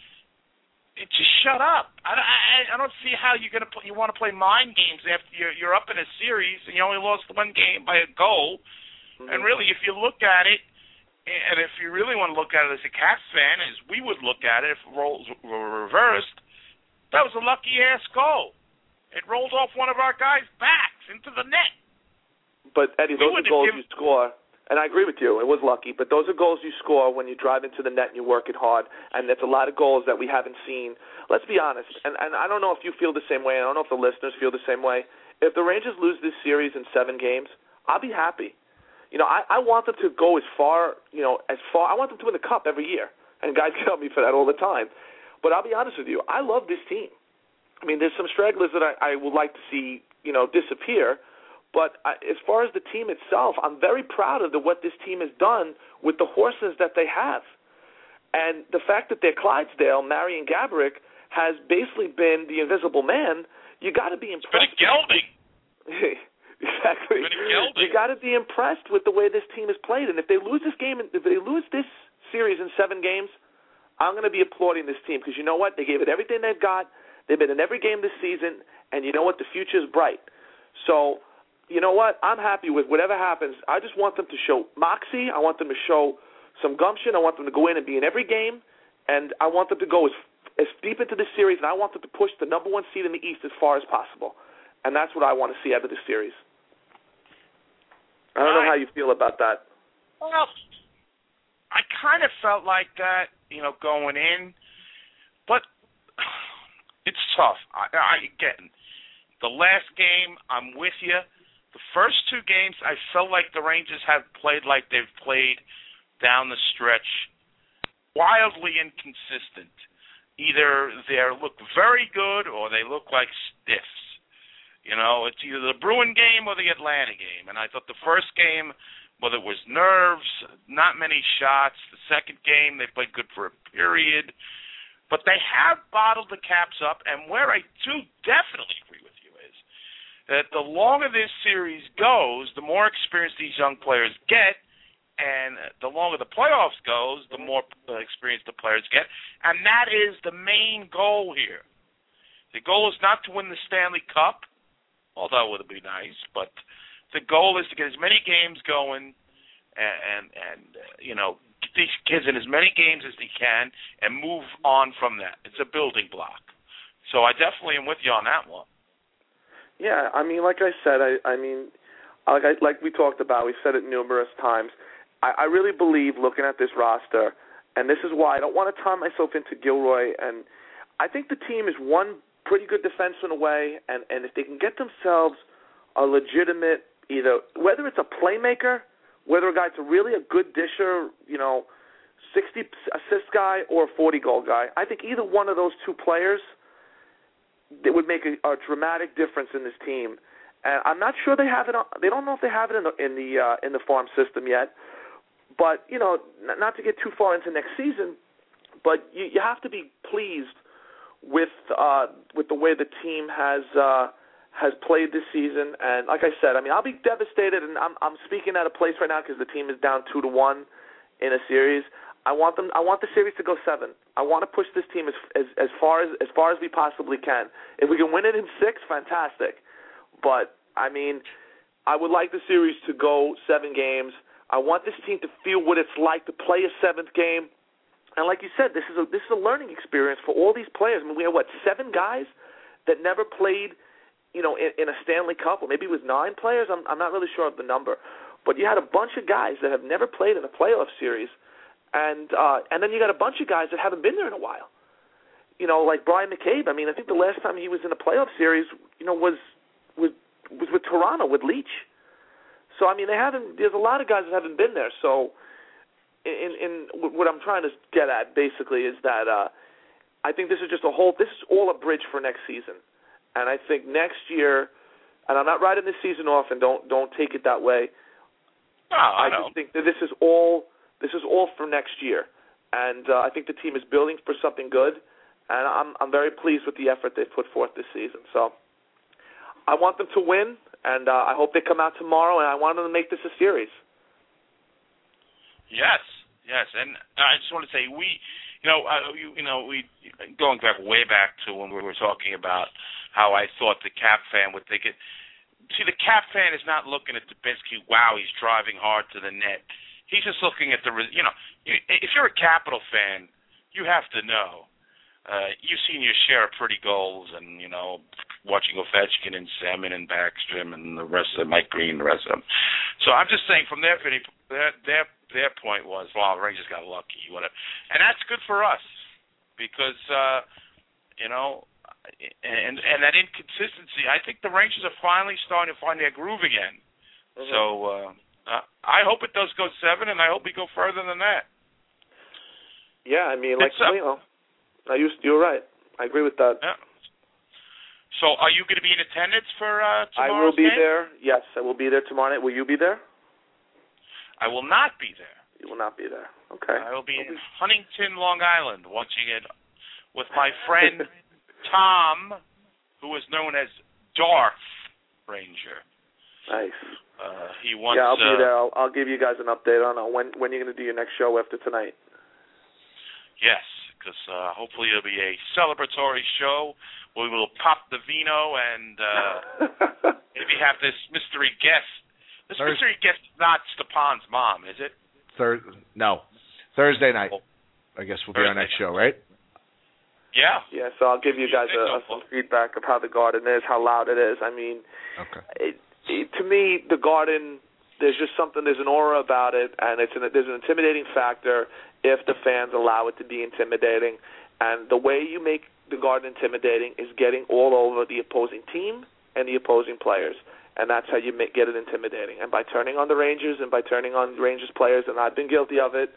just shut up. I don't see how you want to play mind games after you're up in a series and you only lost one game by a goal. Mm-hmm. And really, if you look at it, and if you really want to look at it as a Caps fan, as we would look at it if roles were reversed, that was a lucky-ass goal. It rolled off one of our guys' backs into the net. But, Eddie, those are goals you score. And I agree with you. It was lucky. But those are goals you score when you drive into the net and you work it hard. And that's a lot of goals that we haven't seen. Let's be honest. And I don't know if you feel the same way. I don't know if the listeners feel the same way. If the Rangers lose this series in 7 games, I'll be happy. I want them to go as far. I want them to win the Cup every year. And guys tell me for that all the time. But I'll be honest with you. I love this team. I mean, there's some stragglers that I would like to see, disappear. But as far as the team itself, I'm very proud of what this team has done with the horses that they have. And the fact that they're Clydesdale, Marian Gaborik, has basically been the invisible man, you got to be impressed. It's been a gelding. Exactly. It's been a gelding. You got to be impressed with the way this team has played. And if they lose this series in 7 games, I'm going to be applauding this team because you know what? They gave it everything they've got. They've been in every game this season, and you know what? The future is bright. So, you know what? I'm happy with whatever happens. I just want them to show moxie. I want them to show some gumption. I want them to go in and be in every game, and I want them to go as deep into the series, and I want them to push the number 1 seed in the East as far as possible. And that's what I want to see out of this series. I don't know how you feel about that. Well, I kind of felt like that, going in, but it's tough. Again, the last game, I'm with you. The first 2 games, I felt like the Rangers have played like they've played down the stretch, wildly inconsistent. Either they look very good or they look like stiffs. It's either the Bruin game or the Atlanta game. And I thought the first game, whether it was nerves, not many shots. The second game, they played good for a period. But they have bottled the Caps up, and where I do definitely agree with you is that the longer this series goes, the more experience these young players get, and the longer the playoffs goes, the more experience the players get, and that is the main goal here. The goal is not to win the Stanley Cup, although it would be nice, but the goal is to get as many games going and get these kids in as many games as they can and move on from that. It's a building block. So I definitely am with you on that one. Yeah, like I said, like we talked about, we've said it numerous times, I really believe looking at this roster, and this is why I don't want to tie myself into Gilroy, and I think the team is one pretty good defenseman away, and if they can get themselves a legitimate, either whether it's a playmaker, whether a guy's really a good disher, 60 assist guy or a 40-goal guy, I think either one of those 2 players, it would make a dramatic difference in this team. And I'm not sure they have it. They don't know if they have it in the farm system yet. But not to get too far into next season, but you have to be pleased with the way the team has played this season. And like I said, I'll be devastated, and I'm speaking at a place right now because the team is down 2-1 in a series. I want the series to go 7. I want to push this team as far as we possibly can. If we can win it in 6, fantastic. But I mean, I would like the series to go 7 games. I want this team to feel what it's like to play a 7th game. And like you said, this is a learning experience for all these players. I mean, we have 7 guys that never played, in a Stanley Cup, or maybe it was 9 players. I'm not really sure of the number, but you had a bunch of guys that have never played in a playoff series, and then you got a bunch of guys that haven't been there in a while. Like Brian McCabe. I mean, I think the last time he was in a playoff series, was with Toronto with Leach. So I mean, there's a lot of guys that haven't been there. So, in what I'm trying to get at basically is that I think this is all a bridge for next season. And I think next year, and I'm not writing this season off, and don't take it that way. No, I just think that this is all for next year, and I think the team is building for something good, and I'm very pleased with the effort they've put forth this season. So I want them to win, and I hope they come out tomorrow, and I want them to make this a series. Yes, and I just want to say we going way back to when we were talking about how I thought the Cap fan would think it. See, the Cap fan is not looking at Dubinsky. Wow, he's driving hard to the net. He's just looking at if you're a Capital fan, you have to know. You've seen your share of pretty goals, and watching Ovechkin and Semin and Backstrom and the rest of Mike Green, the rest of them. So I'm just saying, from their point was, well, the Rangers got lucky, whatever, and that's good for us because and that inconsistency. I think the Rangers are finally starting to find their groove again. Mm-hmm. So I hope it does go 7, and I hope we go further than that. Yeah, I mean, you're right. I agree with that. Yeah. So are you going to be in attendance for tomorrow's game? I will be there. Yes, I will be there tomorrow night. Will you be there? I will not be there. You will not be there. Okay. I will be in Huntington, Long Island, watching it with my friend Tom, who is known as Darth Ranger. Nice. He wants. Yeah, I'll be there. I'll give you guys an update on when you're going to do your next show after tonight. Yes, because hopefully it'll be a celebratory show. We will pop the vino and maybe have this mystery guest. This mystery guest is not Stepan's mom, is it? No. Thursday night. I guess will be our next show, right? Yeah. Yeah, so I'll give you guys some feedback of how the Garden is, how loud it is. I mean, to me, the Garden, there's an aura about it, and there's an intimidating factor if the fans allow it to be intimidating. And the way you make the Garden intimidating is getting all over the opposing team and the opposing players. And that's how you get it intimidating. And by turning on the Rangers and by turning on Rangers players, and I've been guilty of it,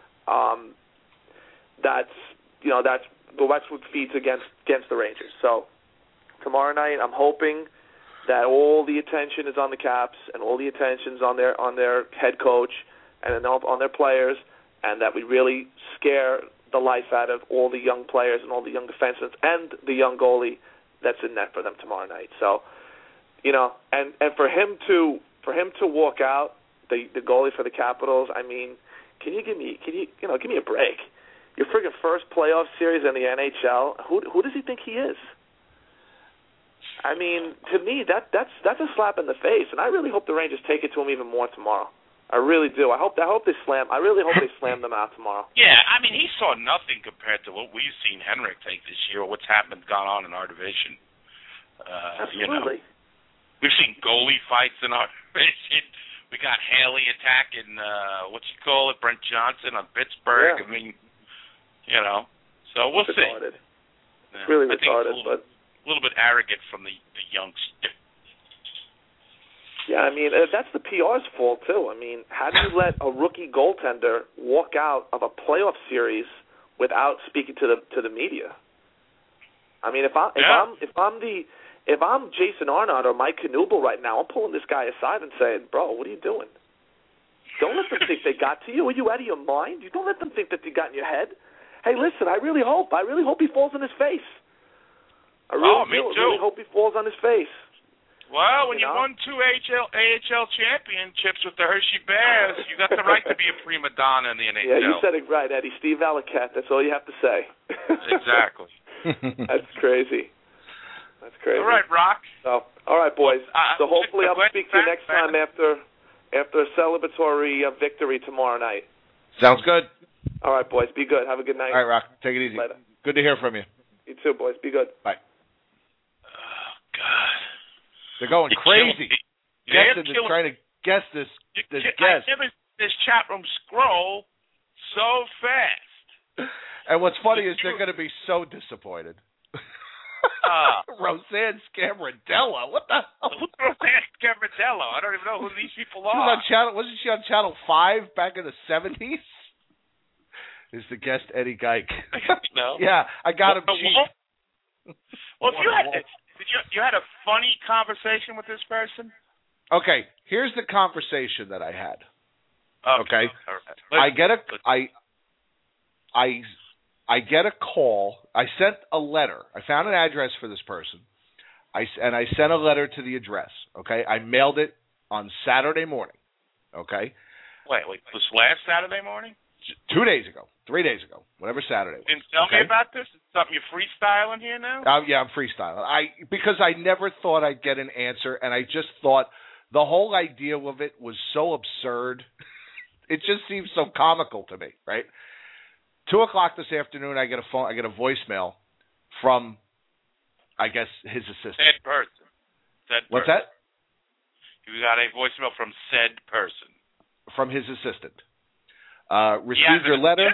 that's what feeds against the Rangers. So tomorrow night, I'm hoping that all the attention is on the Caps and all the attention's on their head coach and on their players, and that we really scare the life out of all the young players and all the young defensemen and the young goalie that's in net for them tomorrow night. So, and for him to walk out, the goalie for the Capitals, I mean, give me a break. Your friggin' first playoff series in the NHL. Who does he think he is? I mean, to me, that's a slap in the face, and I really hope the Rangers take it to him even more tomorrow. I really do. I really hope they slam them out tomorrow. Yeah, I mean, he saw nothing compared to what we've seen Henrik take this year, or what's gone on in our division. Absolutely. We've seen goalie fights in our division. We got Haley attacking Brent Johnson on Pittsburgh. Yeah. I mean, so we'll see. It's really retarded, but a little bit arrogant from the youngster. Yeah, I mean, that's the PR's fault, too. I mean, how do you let a rookie goaltender walk out of a playoff series without speaking to the media? I mean, if I'm Jason Arnott or Mike Knuble right now, I'm pulling this guy aside and saying, bro, what are you doing? Don't let them think they got to you. Are you out of your mind? You don't let them think that they got in your head. Hey, listen, I really hope he falls on his face. I really me do. too. I really hope he falls on his face. Well, when you won 2 AHL championships with the Hershey Bears, you got the right to be a prima donna in the NHL. Yeah, you said it right, Eddie. Steve Valiquette. That's all you have to say. Exactly. That's crazy. That's crazy. All right, Rock. So, all right, boys. So hopefully I'll speak to you next man. time after a celebratory victory tomorrow night. Sounds good. All right, boys. Be good. Have a good night. All right, Rock. Take it easy. Later. Good to hear from you. You too, boys. Be good. Bye. Oh, God. They're going crazy. Guessing and trying to guess this guess. I never this chat room scroll so fast. And what's funny is they're going to be so disappointed. Roseanne Scamardella. What the hell? Who's Roseanne Scamardella? I don't even know who these people are. Wasn't she on Channel 5 back in the 70s? Is the guest Eddie Geik? No. Yeah, I got him cheap. Well, if you had you had a funny conversation with this person? Okay, here's the conversation that I had. Okay. Right. I get a call. I sent a letter. I found an address for this person. I sent a letter to the address. Okay. I mailed it on Saturday morning. Okay. Wait. This last Saturday morning? 2 days ago. 3 days ago. Whatever Saturday was. Didn't tell me about this? Is something you're freestyling here now? Yeah, I'm freestyling. Because I never thought I'd get an answer, and I just thought the whole idea of it was so absurd. It just seems so comical to me, right? 2:00 this afternoon, I get a voicemail from, I guess, his assistant. Said person. What's that? You got a voicemail from said person. From his assistant. Received your letter.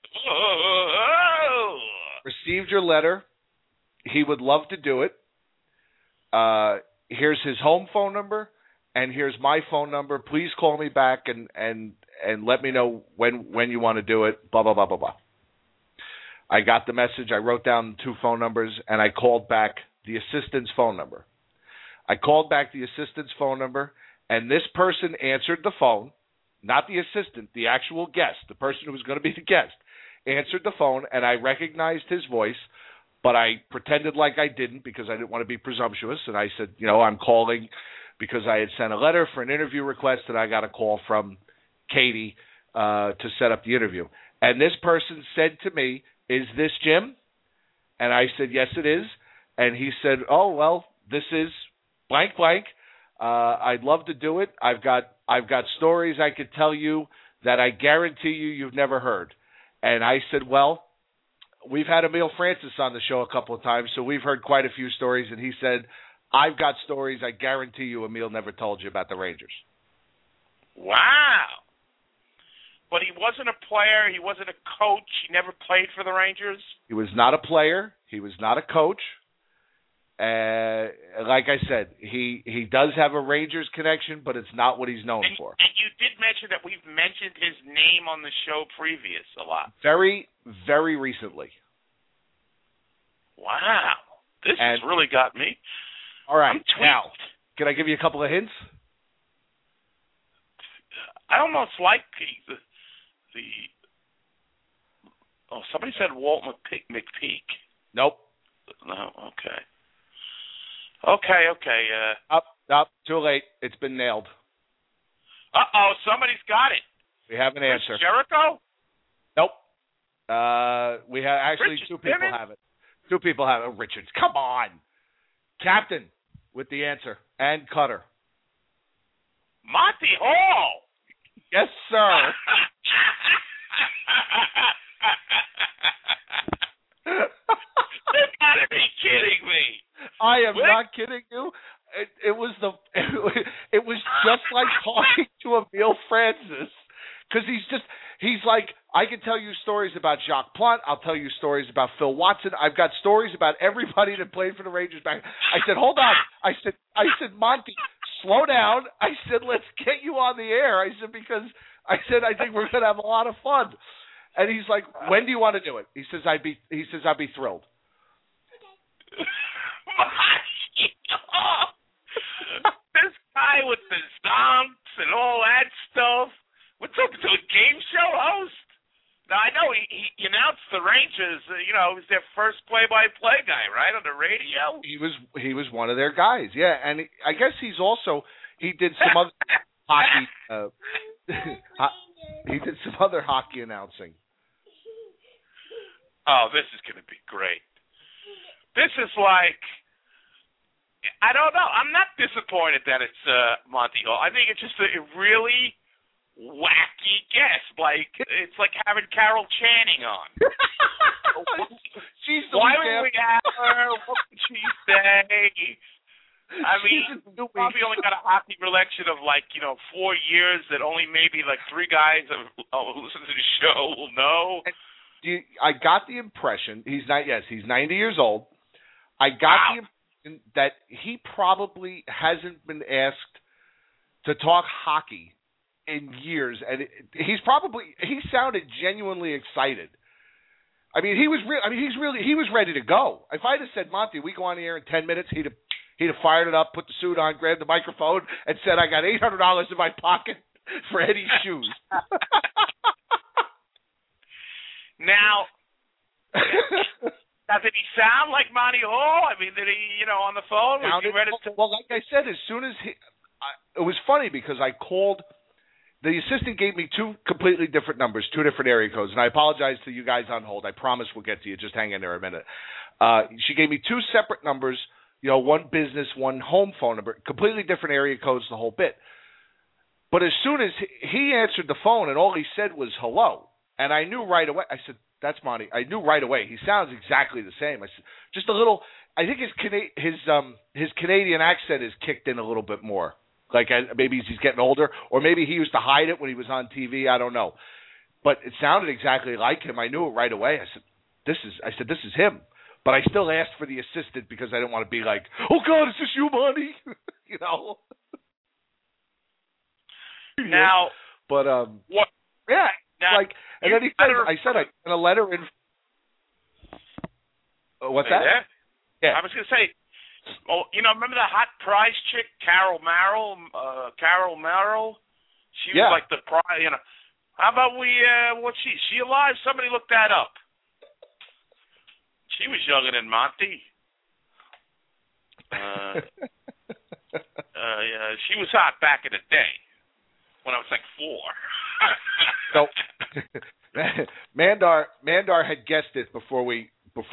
Received your letter. He would love to do it. Here's his home phone number, and here's my phone number. Please call me back and let me know when you want to do it. Blah blah blah blah blah. I got the message. I wrote down 2 phone numbers, and I called back the assistant's phone number. I called back the assistant's phone number, and this person answered the phone. Not the assistant, the actual guest, the person who was going to be the guest, answered the phone, and I recognized his voice, but I pretended like I didn't because I didn't want to be presumptuous, and I said, I'm calling because I had sent a letter for an interview request, and I got a call from Katie to set up the interview. And this person said to me, "Is this Jim?" And I said, "Yes, it is." And he said, "Oh, well, this is blank blank. I'd love to do it. I've got stories I could tell you that I guarantee you've never heard." And I said, "Well, we've had Emile Francis on the show a couple of times, so we've heard quite a few stories." And he said, "I've got stories I guarantee you Emile never told you about the Rangers." Wow. But he wasn't a player. He wasn't a coach. He never played for the Rangers. He was not a player. He was not a coach. Like I said, he does have a Rangers connection, but it's not what he's known for. And you did mention that we've mentioned his name on the show previous a lot. Very, very recently. Wow. This has really got me. All right. Now, can I give you a couple of hints? I almost like the somebody said Walt McPeak. Nope. No, okay. Okay. Up. Too late. It's been nailed. Uh-oh, somebody's got it. We have an answer. Chris Jericho? Nope. We have actually Richard 2 people Simmons? have it. 2 people have it. Oh, Richards, come on. Captain with the answer. And Cutter. Monty Hall. Yes, sir. You gotta be kidding me. I am not kidding you. It was just like talking to Emile Francis, because he's like, I can tell you stories about Jacques Plante. I'll tell you stories about Phil Watson. I've got stories about everybody that played for the Rangers back. I said, hold on. I said, Monty, slow down. I said, let's get you on the air. I said, because I think we're gonna have a lot of fun. And he's like, when do you want to do it? He says, I'd be thrilled. This guy with the zonks and all that stuff. What's up to a game show host? Now, I know he announced the Rangers, he was their first play-by-play guy, right, on the radio? He was one of their guys, yeah. And I guess he did some other hockey. He did some other hockey announcing. Oh, this is going to be great. This is like, I don't know. I'm not disappointed that it's Monty Hall. I think it's just a really wacky guess. Like, it's like having Carol Channing on. Why would we have her? What would she say? I mean, you probably only got a hockey recollection of 4 years that only maybe 3 guys who listen to the show will know. I got the impression he's 90 years old. I got the impression that he probably hasn't been asked to talk hockey in years, and he sounded genuinely excited. I mean, he was ready to go. If I'd have said, Monty, we go on the air in 10 minutes, he'd have fired it up, put the suit on, grabbed the microphone, and said, I got $800 in my pocket for Eddie's shoes. Now, did he sound like Monty Hall? I mean, did he, on the phone? Was he ready to... Well, like I said, as soon as it was funny because I called, the assistant gave me 2 completely different numbers, 2 different area codes, and I apologize to you guys on hold. I promise we'll get to you. Just hang in there a minute. She gave me 2 separate numbers, one business, 1 home phone number, completely different area codes, the whole bit. But as soon as he answered the phone and all he said was hello, and I knew right away, I said, that's Monty. I knew right away. He sounds exactly the same. I said, just a little, I think his Canadian accent is kicked in a little bit more. Like maybe he's getting older, or maybe he used to hide it when he was on TV. I don't know. But it sounded exactly like him. I knew it right away. I said, this is him. But I still asked for the assistant because I didn't want to be like, oh, God, is this you, Monty? Now, but what? Yeah, now, and then he said, I sent a letter in. What's that? There? Yeah, I was going to say, remember the hot prize chick, Carol Merrill? She was like the prize. How about what's she? She alive? Somebody look that up. She was younger than Monty. She was hot back in the day when I was 4. So Mandar had guessed it before we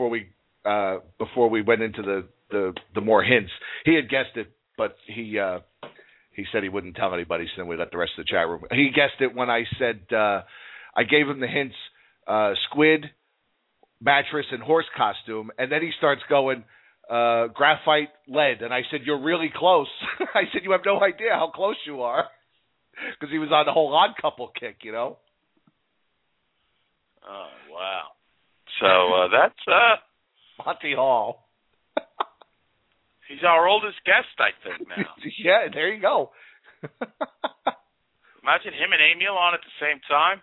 went into the more hints. He had guessed it, but he said he wouldn't tell anybody, so then we let the rest of the chat room. He guessed it when I said I gave him the hints: squid, mattress, and horse costume, and then he starts going graphite, lead, and I said, you're really close. I said, you have no idea how close you are, because he was on the whole Odd Couple kick, Oh, wow. So that's Monty Hall. He's our oldest guest, I think, now. Yeah, there you go. Imagine him and Emil on at the same time.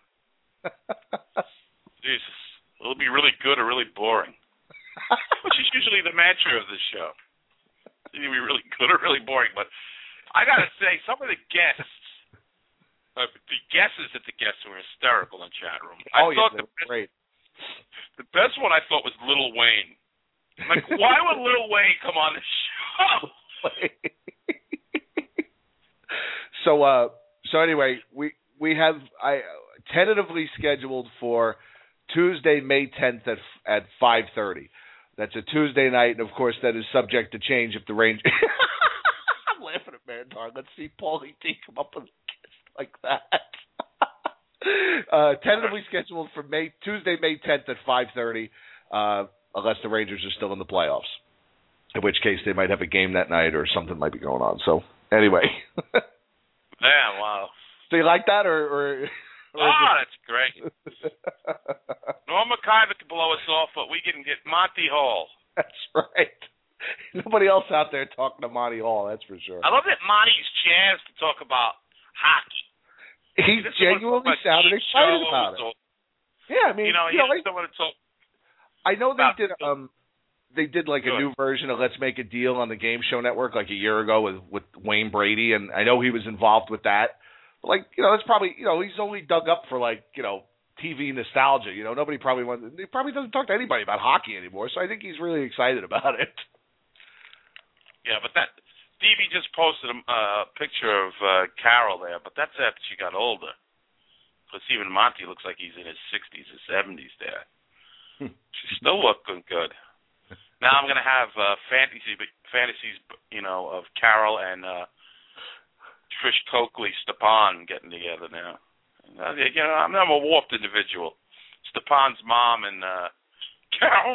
Jesus. It'll be really good or really boring. Which is usually the mantra of this show. It'll be really good or really boring. But I got to say, some of the guests, the guesses at the guests were hysterical in chat room. I thought great. The best one I thought was Lil Wayne. I'm like, why would Lil Wayne come on the show? So anyway, we have tentatively scheduled for Tuesday, May 10th at 5:30. That's a Tuesday night, and of course that is subject to change if the Rangers. I'm laughing at Mandar. Let's see Paulie D come up with a guess like that. Tentatively scheduled for Tuesday, May 10th at 5:30, unless the Rangers are still in the playoffs. In which case they might have a game that night or something might be going on. So anyway. Yeah, wow. So you like that, or that's great. Norm McIver can blow us off, but we can get Monty Hall. That's right. Nobody else out there talking to Monty Hall, that's for sure. I love that Monty's chance to talk about hockey. He genuinely sounded excited about it. Yeah, I mean, he doesn't want to talk. I know they did like a new version of Let's Make a Deal on the Game Show Network like a year ago with Wayne Brady, and I know he was involved with that. But it's probably, he's only dug up for 10 TV nostalgia. You know, he probably doesn't talk to anybody about hockey anymore. So I think he's really excited about it. Yeah, but that Stevie just posted a picture of Carol there, but that's after she got older. Because even Monty looks like he's in his 60s or 70s there. She's still looking good. Now I'm gonna have fantasies, you know, of Carol and Trish Coakley, Stepan getting together now. You know, I'm a warped individual. Stepan's mom and Carol.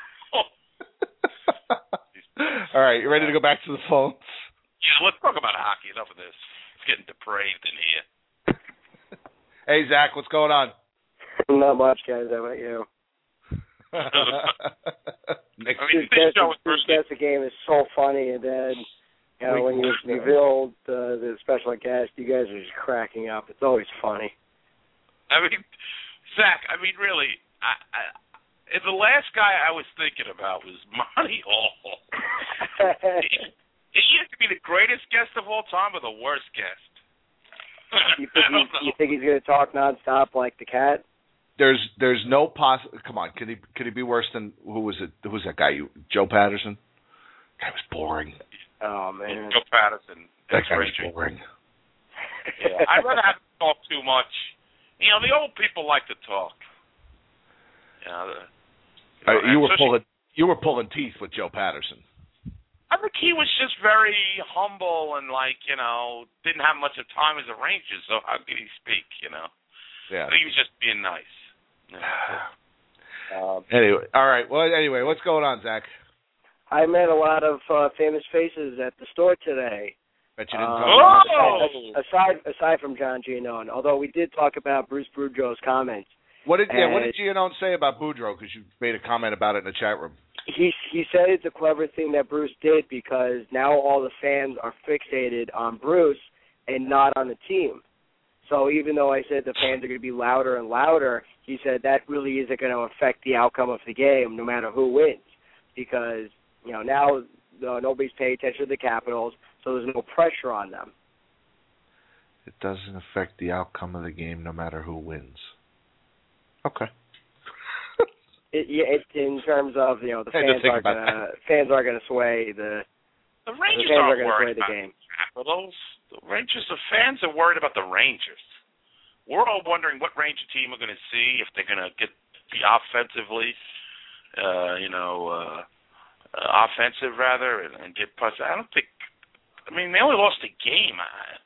All right, you ready to go back to the phones? Yeah, let's talk about hockey. Enough of this. It's getting depraved in here. Hey, Zach, what's going on? Not much, guys. How about you? The game is so funny, and then when you reveal the special guest, you guys are just cracking up. It's always funny. I mean, Zach, really, the last guy I was thinking about was Monty Hall. He used to be the greatest guest of all time or the worst guest? You think he's going to talk nonstop like the cat? There's no Come on, could he be worse than who was it? Who was that guy? Joe Patterson? That guy was boring. Oh man, Joe Patterson. That guy was boring. Yeah, I'd rather have him talk too much. You know, the old people like to talk. You were pulling teeth with Joe Patterson. I think he was just very humble and didn't have much of time as a Ranger, so how could he speak, Yeah. He was just being nice. Anyway, all right. Well, anyway, what's going on, Zach? I met a lot of famous faces at the store today. Bet you didn't talk aside from John Giannone, although we did talk about Bruce Boudreau's comments. What did Giannone say about Boudreau? Because you made a comment about it in the chat room. He said it's a clever thing that Bruce did because now all the fans are fixated on Bruce and not on the team. So even though I said the fans are going to be louder and louder, he said that really isn't going to affect the outcome of the game no matter who wins because, now nobody's paying attention to the Capitals, so there's no pressure on them. It doesn't affect the outcome of the game no matter who wins. Okay. It's in terms of the fans are going to sway the Rangers fans aren't are going to sway worried the about game. Capitals. The fans are worried about the Rangers. We're all wondering what Ranger team we're going to see, if they're going to be offensively, offensive rather, and get past. I don't think. I mean, they only lost a game.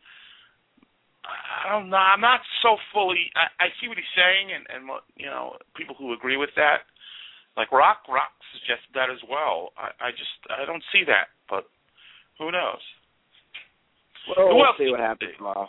I don't know. I'm not so fully. I see what he's saying, and people who agree with that. Like Rock suggested that as well. I don't see that, but who knows? Well, we'll see what happens tomorrow.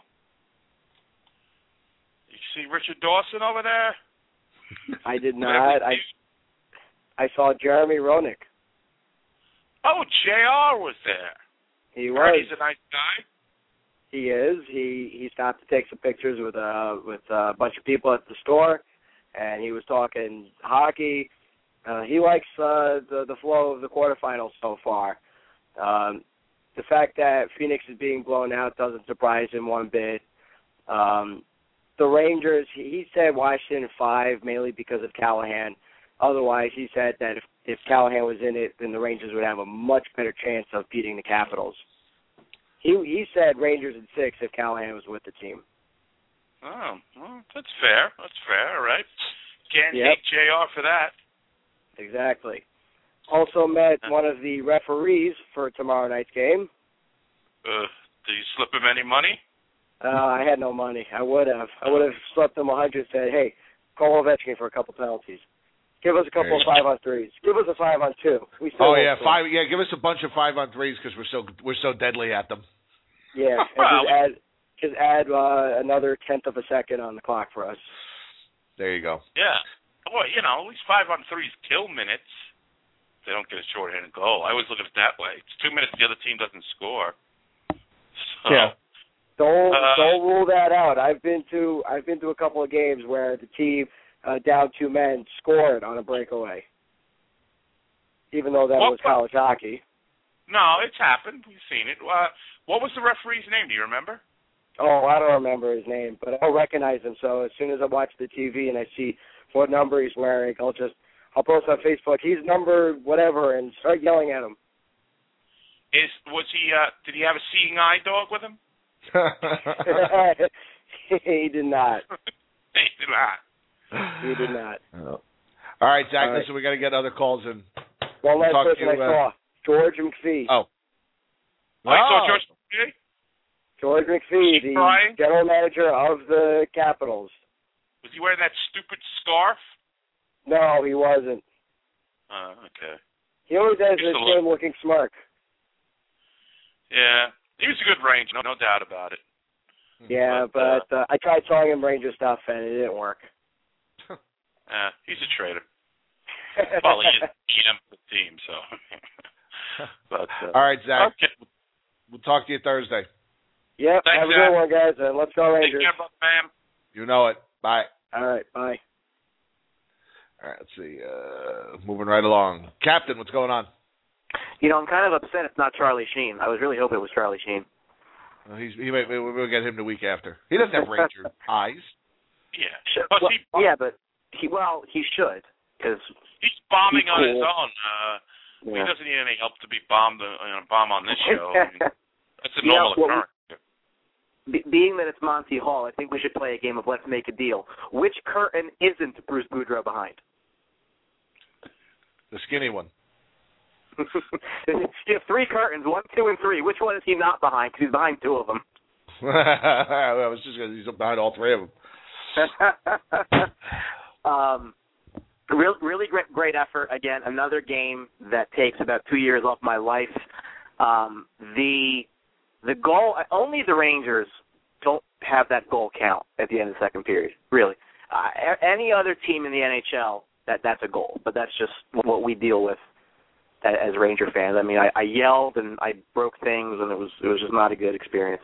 You see Richard Dawson over there? I did not. I saw Jeremy Roenick. Oh, JR was there. He was. He's a nice guy. He is. He stopped to take some pictures with a bunch of people at the store, and he was talking hockey. He likes the flow of the quarterfinals so far. The fact that Phoenix is being blown out doesn't surprise him one bit. The Rangers, he said Washington 5 mainly because of Callahan. Otherwise, he said that if Callahan was in it, then the Rangers would have a much better chance of beating the Capitals. He said Rangers in 6 if Callahan was with the team. Oh, well, that's fair. That's fair, all right. Can't hate JR for that. Exactly. Also met one of the referees for tomorrow night's game. Did you slip him any money? I had no money. I would have slipped him 100 and said, hey, call Ovechkin for a couple penalties. Give us a couple of 5-on-3s. Give us a 5-on-2. Give us a bunch of 5-on-3s because we're so deadly at them. Yeah, and just add another tenth of a second on the clock for us. There you go. Yeah. Well, at least 5-on-3s kill minutes. They don't get a shorthanded goal. I always look at it that way. It's 2 minutes the other team doesn't score. So, yeah. Don't rule that out. I've been to a couple of games where the team down 2 men scored on a breakaway, even though that was college hockey. No, it's happened. We've seen it. What was the referee's name? Do you remember? Oh, I don't remember his name, but I'll recognize him. So as soon as I watch the TV and I see what number he's wearing, I'll post on Facebook, he's number whatever, and start yelling at him. Did he have a seeing eye dog with him? He did not. He did not. He did not. Oh. All right, Zach, listen, we got to get other calls in. One last person I saw, George McPhee. Oh. I saw George McPhee? George McPhee, the general manager of the Capitals. Was he wearing that stupid scarf? No, he wasn't. Okay. He always has the same looking smirk. Yeah, he was a good Ranger, no doubt about it. Yeah, but I tried telling him Ranger stuff, and it didn't work. He's a traitor. Well, he is GM of the team, so. But, all right, Zach. Okay. We'll talk to you Thursday. Yep, thanks, have a good one, guys, and let's go Rangers. Take care, ma'am. You know it. Bye. All right, bye. All right, let's see. Moving right along. Captain, what's going on? I'm kind of upset it's not Charlie Sheen. I was really hoping it was Charlie Sheen. We'll get him the week after. He doesn't have Ranger eyes. Yeah. But he should, because he's bombing he's on cool. his own. He doesn't need any help to be bomb on this show. That's a normal occurrence. Being that it's Monty Hall, I think we should play a game of Let's Make a Deal. Which curtain isn't Bruce Boudreau behind? The skinny one. You have 3 curtains, 1, 2, and 3. Which one is he not behind? Because he's behind 2 of them. I was just going to he's behind all 3 of them. Really great effort. Again, another game that takes about 2 years off my life. The goal, only the Rangers don't have that goal count at the end of the second period, really. Any other team in the NHL, that's a goal, but that's just what we deal with as Ranger fans. I mean, I yelled and I broke things, and it was just not a good experience.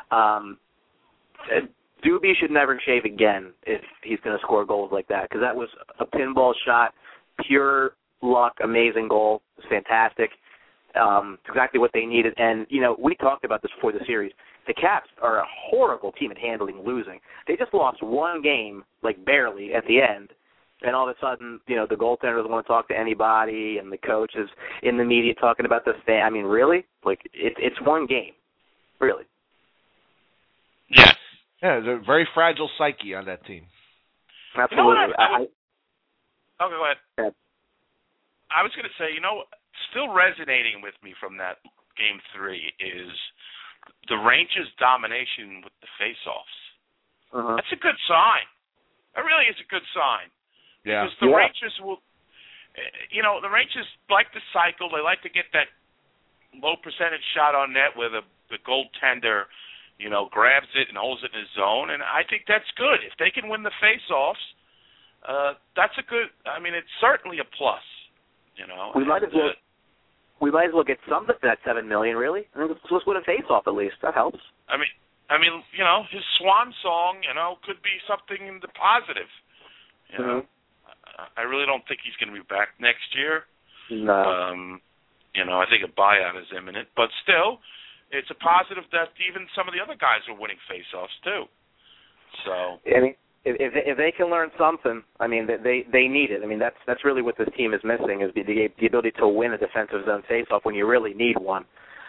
Doobie should never shave again if he's going to score goals like that, because that was a pinball shot, pure luck, amazing goal. It was fantastic. Exactly what they needed. And, we talked about this before the series. The Caps are a horrible team at handling losing. They just lost one game, barely, at the end. And all of a sudden, the goaltender doesn't want to talk to anybody, and the coach is in the media talking about the fan. I mean, really? It's one game. Really. Yes. Yeah, there's a very fragile psyche on that team. Absolutely. Go ahead. I was going to say, still resonating with me from that Game 3 is the Rangers' domination with the face-offs. Uh-huh. That's a good sign. That really is a good sign. Yeah. Because the Rangers will, the Rangers like to cycle. They like to get that low percentage shot on net where the goaltender, grabs it and holds it in his zone. And I think that's good. If they can win the face-offs, that's a good, it's certainly a plus. We might as well get something for that $7 million. Really, let's win a face-off at least. That helps. His swan song, could be something in the positive. Mm-hmm. I really don't think he's going to be back next year. No. I think a buyout is imminent, but still, it's a positive that even some of the other guys are winning face-offs too. So. If they can learn something, they need it. That's really what this team is missing, is the ability to win a defensive zone faceoff when you really need one.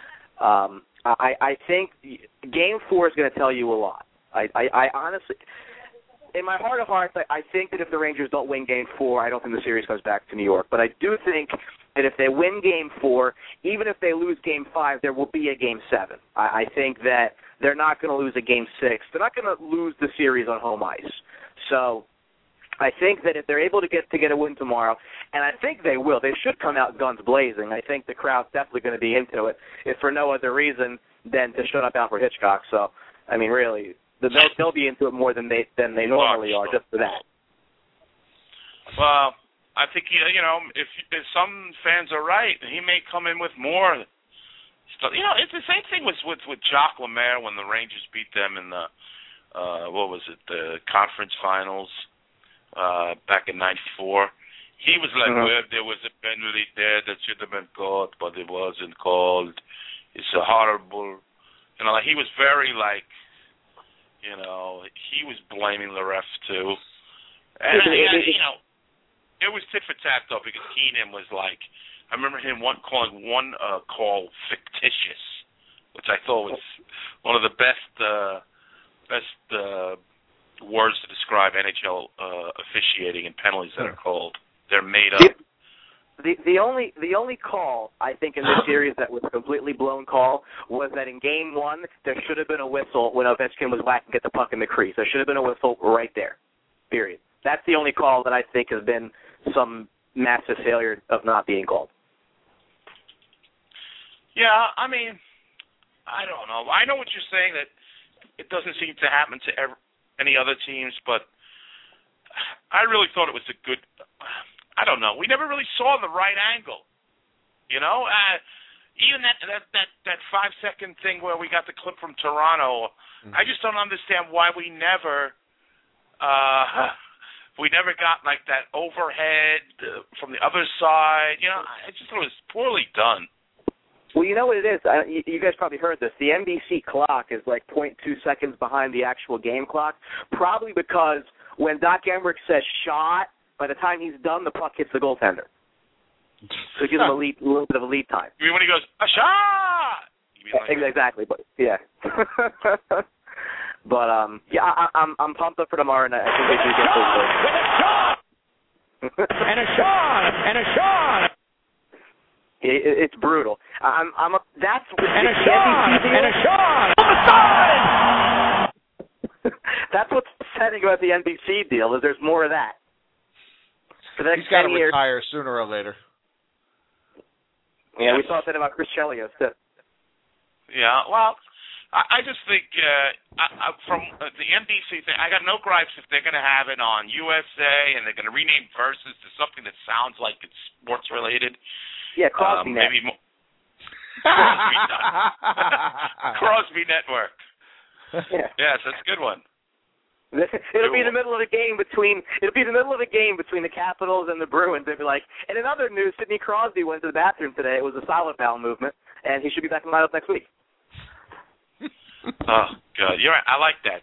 I think Game 4 is going to tell you a lot. I honestly, in my heart of hearts, I think that if the Rangers don't win Game 4, I don't think the series comes back to New York. But I do think that if they win Game 4, even if they lose Game 5, there will be a Game 7. I think that they're not going to lose a Game 6. They're not going to lose the series on home ice. So I think that if they're able to get a win tomorrow, and I think they will, they should come out guns blazing. I think the crowd's definitely going to be into it, if for no other reason than to shut up Alfred Hitchcock. So, really, they'll be into it more than they normally are, just for that. Well, I think if some fans are right, he may come in with more stuff. It's the same thing with Jacques Lemaire when the Rangers beat them in the the conference finals back in '94. He was like, well, there was a penalty there that should have been called, but it wasn't called. It's a horrible, he was very You know, he was blaming the refs too, and you know, it was tit for tat though because Keenan was like, I remember him calling one call fictitious, which I thought was one of the best words to describe NHL officiating and penalties that are called. They're made up. The only call I think in this series that was a completely blown call was that in Game 1 there should have been a whistle when Ovechkin was whacking get the puck in the crease. There should have been a whistle right there. Period. That's the only call that I think has been some massive failure of not being called. Yeah, I mean, I don't know. I know what you're saying that it doesn't seem to happen to any other teams, but I really thought it was a good. I don't know. We never really saw the right angle. You know, even that 5-second thing where we got the clip from Toronto. I just don't understand why we never got like that overhead from the other side. You know, I just thought it was poorly done. Well, you know what it is? You guys probably heard this. The NBC clock is like 0.2 seconds behind the actual game clock, probably because when Doc Emmerich says shot, by the time he's done, the puck hits the goaltender. So it gives him a little bit of a lead time. You mean when he goes, a shot? Exactly, but yeah. But yeah, I'm pumped up for tomorrow night. I think they do get this. And a shot! And a shot! It's brutal. That's and a shot! And a shot! On the side! That's what's upsetting about the NBC deal is there's more of that. He's got to retire sooner or later. Yeah, we saw that about Chris Chelios too. Yeah, well, I just think from the NBC thing, I got no gripes if they're going to have it on USA and they're going to rename Versus to something that sounds like it's sports related. Yeah, Crosby maybe Crosby Network. Yeah. Yes, that's a good one. It'll be the middle of the game between the Capitals and the Bruins. They'll be like, and in other news, Sidney Crosby went to the bathroom today. It was a solid bowel movement, and he should be back in the lineup next week. Oh, God. You're right. I like that.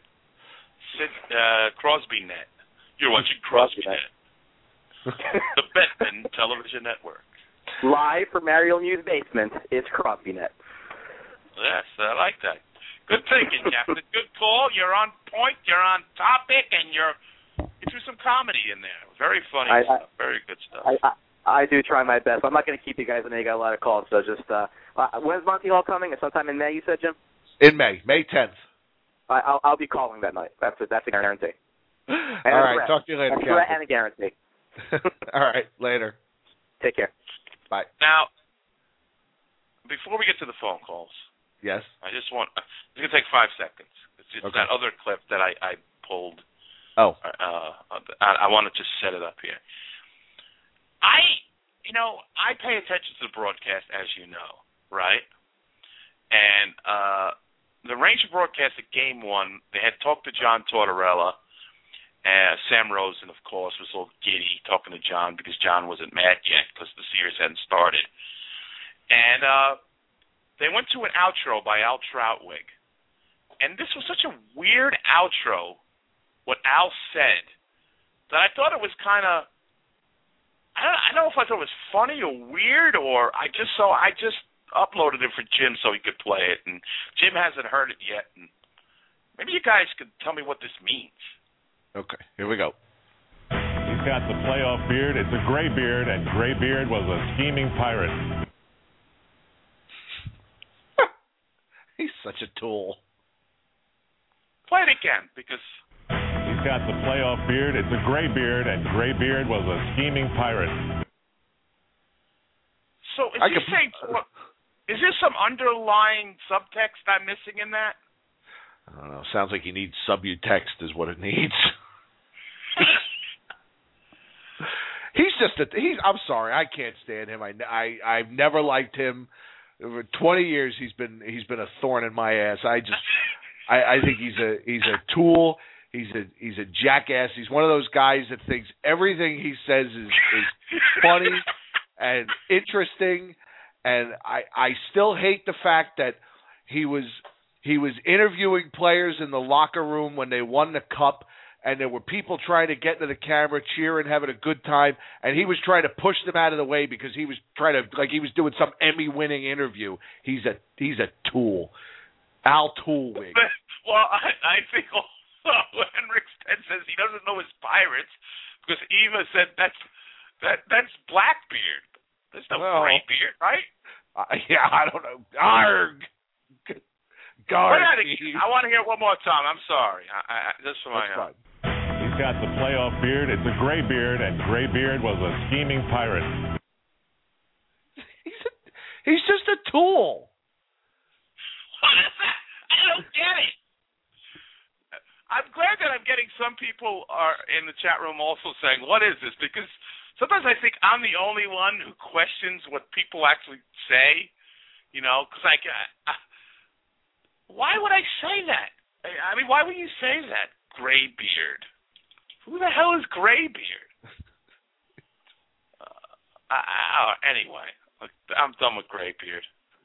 Crosby Net. You're watching Crosby Net. The Bettman Television Network. Live from Mariel News Basement, it's Crosby Net. Yes, I like that. Good thinking, Captain. Good call. You're on point. You're on topic, and you threw some comedy in there. Very funny stuff. Very good stuff. I do try my best. I'm not going to keep you guys. I know you got a lot of calls, so just when's Monty Hall coming? Sometime in May, you said, Jim? In May 10th. I'll be calling that night. That's a guarantee. And all right. Talk to you later, Captain. And a guarantee. All right. Later. Take care. Bye. Now, before we get to the phone calls. Yes. It's going to take 5 seconds. It's just that other clip that I pulled. Oh. I want to just set it up here. I pay attention to the broadcast, as you know, right? And the Ranger broadcast at Game 1, they had talked to John Tortorella, and Sam Rosen, of course, was a little giddy talking to John because John wasn't mad yet because the series hadn't started. And they went to an outro by Al Troutwig. And this was such a weird outro, what Al said, that I thought it was kind of, I don't know if I thought it was funny or weird, or I just uploaded it for Jim so he could play it. And Jim hasn't heard it yet. And maybe you guys could tell me what this means. Okay, here we go. He's got the playoff beard. It's a gray beard, and Graybeard was a scheming pirate. He's such a tool. Play it again, because... He's got the playoff beard. It's a gray beard, and Graybeard was a scheming pirate. So is he saying... Is there some underlying subtext I'm missing in that? I don't know. Sounds like he needs subtext is what it needs. I'm sorry. I can't stand him. I've never liked him. For 20 years he's been a thorn in my ass. I think he's a tool. He's a jackass. He's one of those guys that thinks everything he says is funny and interesting. And I still hate the fact that he was He was interviewing players in the locker room when they won the cup, and there were people trying to get to the camera, cheering, having a good time, and he was trying to push them out of the way because he was trying to, like he was doing some Emmy-winning interview. He's a tool. Al Toolwig. Well, I think also Henrik Stendt says he doesn't know his Pirates because Eva said that's Blackbeard. There's no Graybeard, right? Yeah, I don't know. Arg! I want to hear it one more time. I'm sorry. Just for my own. He's got the playoff beard. It's a gray beard, and Graybeard was a scheming pirate. He's just a tool. What is that? I don't get it. I'm glad that I'm getting some people are in the chat room also saying, what is this? Because sometimes I think I'm the only one who questions what people actually say, because why would I say that? I mean, why would you say that? Graybeard. Who the hell is Graybeard? Anyway, I'm done with Graybeard.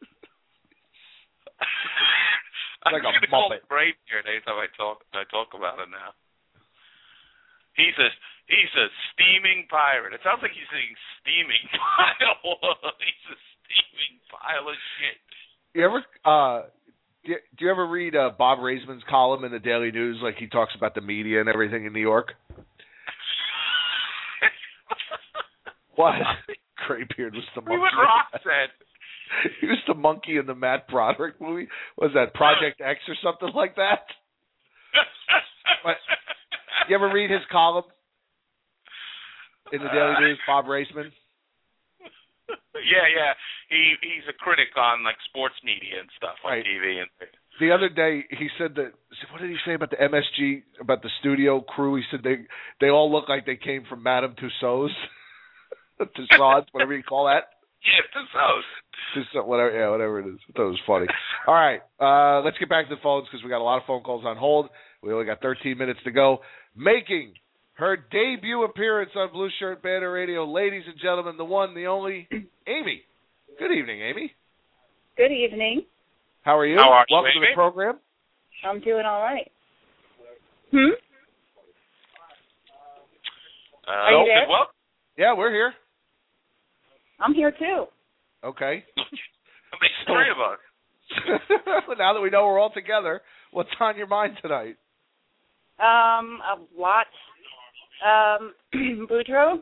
Like a muppet. Graybeard anytime I talk about it now. He's a steaming pirate. It sounds like he's saying steaming pile. He's a steaming pile of shit. Do you ever read Bob Raisman's column in the Daily News? Like he talks about the media and everything in New York. What? Graybeard was the monkey. What Ross said. He was the monkey in the Matt Broderick movie. Was that Project X or something like that? But, you ever read his column in the Daily News, Bob Raisman? Yeah. He's a critic on like sports media and stuff on TV and things. The other day he said that. What did he say about the MSG, about the studio crew? He said they all look like they came from Madame Tussauds, Tussauds, whatever you call that. Yeah, Tussauds. Whatever it is. I thought it was funny. All right, let's get back to the phones because we got a lot of phone calls on hold. We only got 13 minutes to go. Making her debut appearance on Blue Shirt Banner Radio, ladies and gentlemen, the one, the only, Amy. Good evening, Amy. Good evening. How are you? Welcome to the program. I'm doing all right. Are you there? Well, yeah, we're here. I'm here too. Okay. That makes three of us. Now that we know we're all together, what's on your mind tonight? A lot. Boudreaux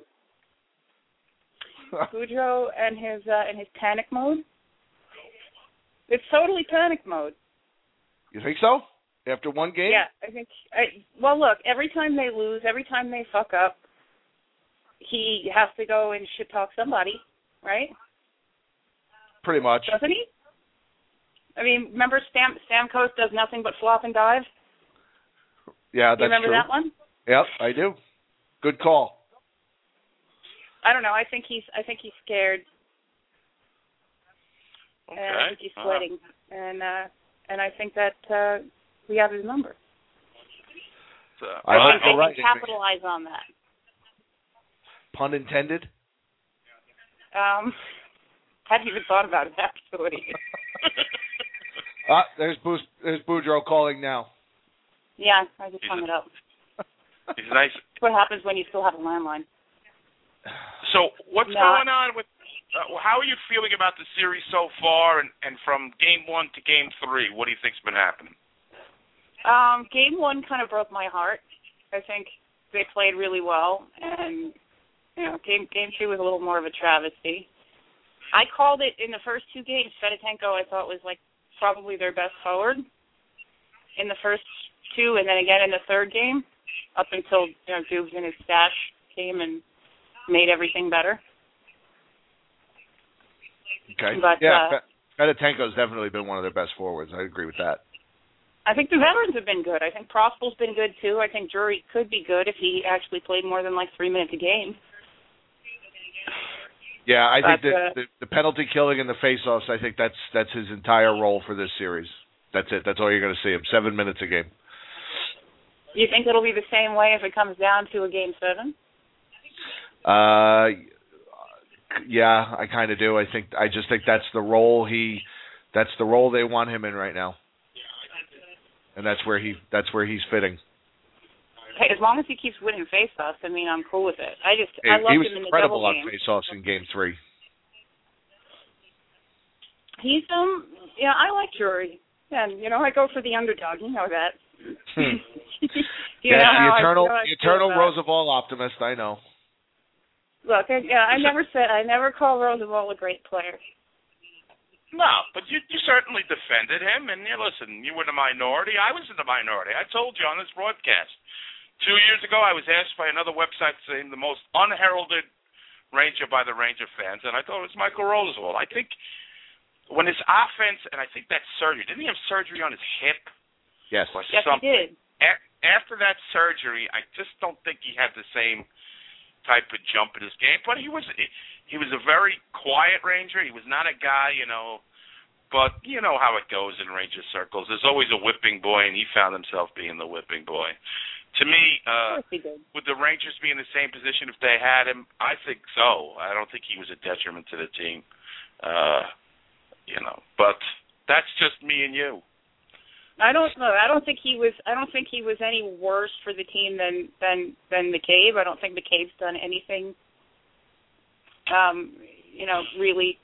and his panic mode. It's totally panic mode. You think so? After one game? Yeah, I think. Well, look, every time they lose, every time they fuck up, he has to go and shit talk somebody, right? Pretty much. Doesn't he? I mean, remember Stamkos does nothing but flop and dive? Yeah, that's true. You remember that one? Yep, I do. Good call. I don't know. I think he's scared. Okay. And I think he's sweating. And I think that we have his number. I hope they you're right. can capitalize on that. Pun intended? Hadn't even thought about it, actually. There's Boudreaux calling now. Yeah, I just hung it up. He's nice. That's what happens when you still have a landline. So what's going on with how are you feeling about the series so far and from Game 1 to Game 3? What do you think's been happening? Game 1 kind of broke my heart. I think they played really well, and Game 2 was a little more of a travesty. I called it in the first two games. Fedotenko, I thought, was like probably their best forward in the first two, and then again in the third game, up until Dubes and his stash came and made everything better. Okay. But, Fedotenko's definitely been one of their best forwards. I agree with that. I think the veterans have been good. I think Prospel's been good, too. I think Drury could be good if he actually played more than like 3 minutes a game. Yeah, I think that the penalty killing and the face-offs, I think that's his entire role for this series. That's it. That's all you're going to see him. 7 minutes a game. You think it'll be the same way if it comes down to a Game 7? Yeah, I kind of do. I just think that's the role they want him in right now. and that's where he's fitting. Hey, as long as he keeps winning faceoffs, I mean, I'm cool with it. I love he was him in the incredible double on game. faceoffs in Game 3. He's I like Drury, and I go for the underdog. You know that. The eternal Roosevelt optimist. I know. Look, I never call Roosevelt a great player. No, but you certainly defended him, and listen, you were in the minority. I was in the minority. I told you on this broadcast. 2 years ago, I was asked by another website saying the most unheralded Ranger by the Ranger fans, and I thought it was Michael Roosevelt. I think when his offense, and I think that surgery, didn't he have surgery on his hip? Yes. Yes, he did. After that surgery, I just don't think he had the same type of jump in his game, but he was a very quiet Ranger. He was not a guy, but you know how it goes in Ranger circles. There's always a whipping boy, and he found himself being the whipping boy. To me, would the Rangers be in the same position if they had him? I think so. I don't think he was a detriment to the team, but that's just me and you. I don't know. I don't think he was any worse for the team than McCabe. I don't think McCabe's done anything, really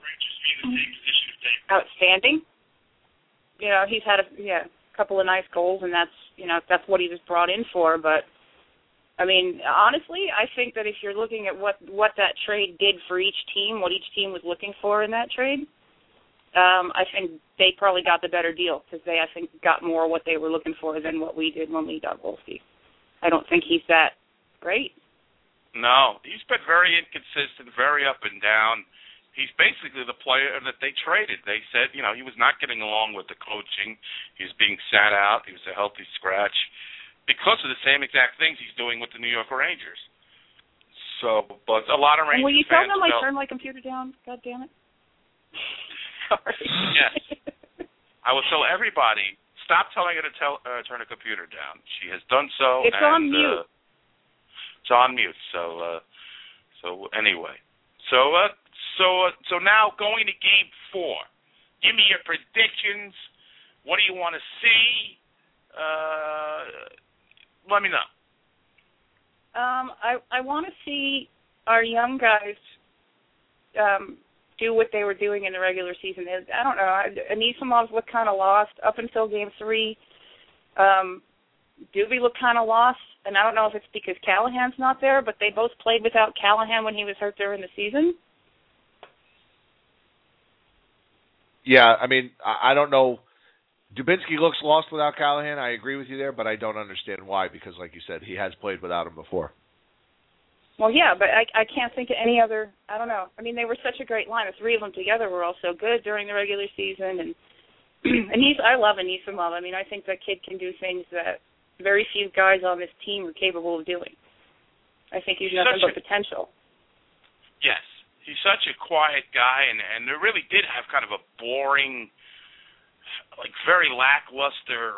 outstanding. He's had a couple of nice goals, and that's what he was brought in for. But I mean, honestly, I think that if you're looking at what that trade did for each team, what each team was looking for in that trade, I think they probably got the better deal because they, I think, got more what they were looking for than what we did when we got Wolski. I don't think he's that great. No, he's been very inconsistent, very up and down. He's basically the player that they traded. They said, he was not getting along with the coaching. He was being sat out. He was a healthy scratch because of the same exact things he's doing with the New York Rangers. So, but a lot of Rangers fans... Will you tell them I felt, turned my computer down? God damn it. Sorry. Yes. I will tell everybody, stop telling her to turn her computer down. She has done so. It's on mute. It's on mute. So anyway. So now going to Game 4. Give me your predictions. What do you want to see? Let me know. I want to see our young guys do what they were doing in the regular season. I don't know. Anisimov looked kind of lost up until Game 3. Doobie looked kind of lost, and I don't know if it's because Callahan's not there, but they both played without Callahan when he was hurt during the season. Yeah, I mean, I don't know. Dubinsky looks lost without Callahan. I agree with you there, but I don't understand why because, like you said, he has played without him before. Well, yeah, but I can't think of any other. I don't know. I mean, they were such a great line. The three of them together were all so good during the regular season, and I love Anisimov. I mean, I think that kid can do things that very few guys on this team are capable of doing. I think he's nothing but potential. Yes, he's such a quiet guy, and they really did have kind of a boring, like very lackluster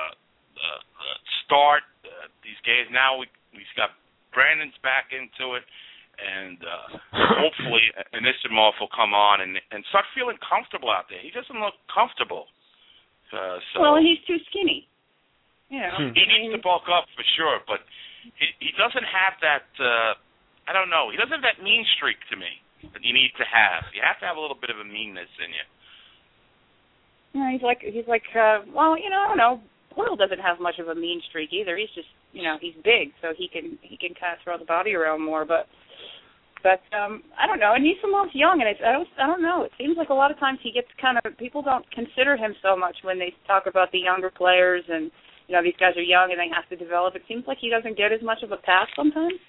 start. These games now we've got. Brandon's back into it, and hopefully Anisimov will come on and start feeling comfortable out there. He doesn't look comfortable. Well, and he's too skinny. He needs to bulk up for sure, but he doesn't have that, I don't know, he doesn't have that mean streak to me that you need to have. You have to have a little bit of a meanness in you. Yeah, he's like, I don't know. Boyle doesn't have much of a mean streak either. He's just, he's big, so he can kind of throw the body around more. But I don't know. And Anissimov's young, and I don't know. It seems like a lot of times he gets people don't consider him so much when they talk about the younger players, and these guys are young and they have to develop. It seems like he doesn't get as much of a pass sometimes.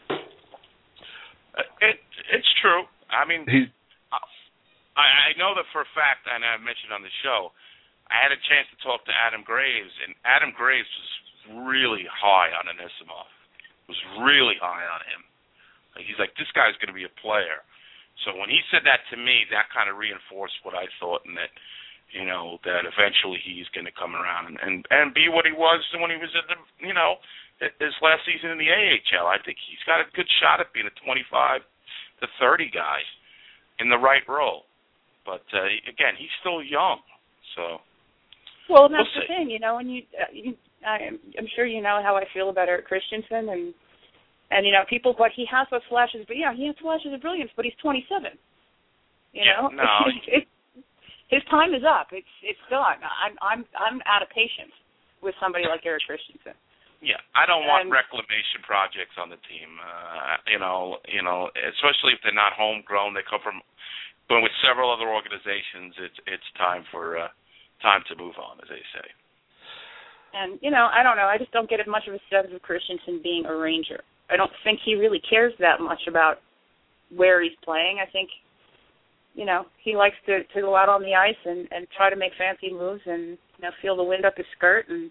It's true. I mean, I know that for a fact, and I mentioned on the show. I had a chance to talk to Adam Graves, and Adam Graves was really high on Anisimov. Was really high on him. He's like, this guy's going to be a player. So when he said that to me, that kind of reinforced what I thought, and that, that eventually he's going to come around and be what he was when he was at his last season in the AHL. I think he's got a good shot at being a 25 to 30 guy in the right role. But again, he's still young, so. Well, that's the thing, you know, and I'm sure you know how I feel about Eric Christensen, and you know, people, but he has those flashes, but yeah, he has flashes of brilliance, but he's 27. You know, no. His time is up. It's done. I'm out of patience with somebody like Eric Christensen. Yeah, I don't want reclamation projects on the team. You know, especially if they're not homegrown. They come from, but with several other organizations, it's time to move on, as they say. And you know, I don't know. I just don't get as much of a sense of Christensen being a Ranger. I don't think he really cares that much about where he's playing. I think, you know, he likes to go out on the ice and try to make fancy moves and, you know, feel the wind up his skirt and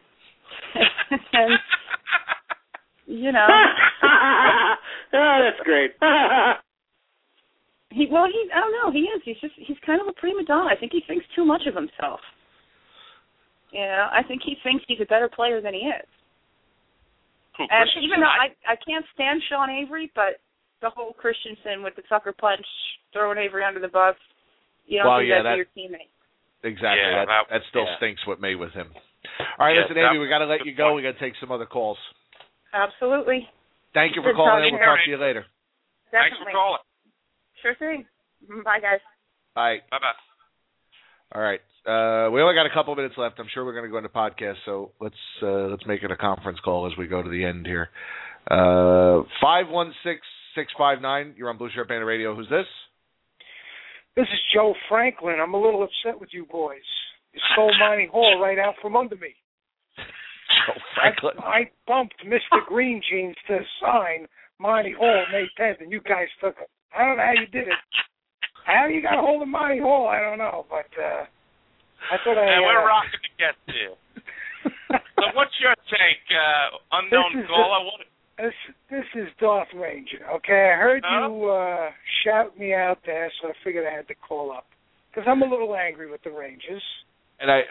you know. Oh, that's great. I don't know, he is. He's kind of a prima donna. I think he thinks too much of himself. You know, I think he thinks he's a better player than he is. And even though I can't stand Sean Avery, but the whole Christensen with the sucker punch, throwing Avery under the bus, you don't do that to your teammate. Exactly. Yeah, that still stinks with me with him. All right, listen, Avery, we got to let you go. We got to take some other calls. Absolutely. Thank you for calling in. We'll talk to you later. Definitely. Thanks for calling. Sure thing. Bye, guys. Bye. Bye-bye. All right. We only got a couple minutes left. I'm sure we're going to go into podcast, so let's make it a conference call as we go to the end here. 516-659. You're on Blue Shirt Band Radio. Who's this? This is Joe Franklin. I'm a little upset with you boys. You stole Monty Hall right out from under me. Joe Franklin. I bumped Mr. Green Jeans to sign Monty Hall May 10th, and you guys took it. I don't know how you did it. How you got a hold of Monty Hall, I don't know, but I thought I... And we're rocking to get there. So what's your take, unknown caller? This is Darth Ranger, okay? I heard you shout me out there, so I figured I had to call up. Because I'm a little angry with the Rangers. And I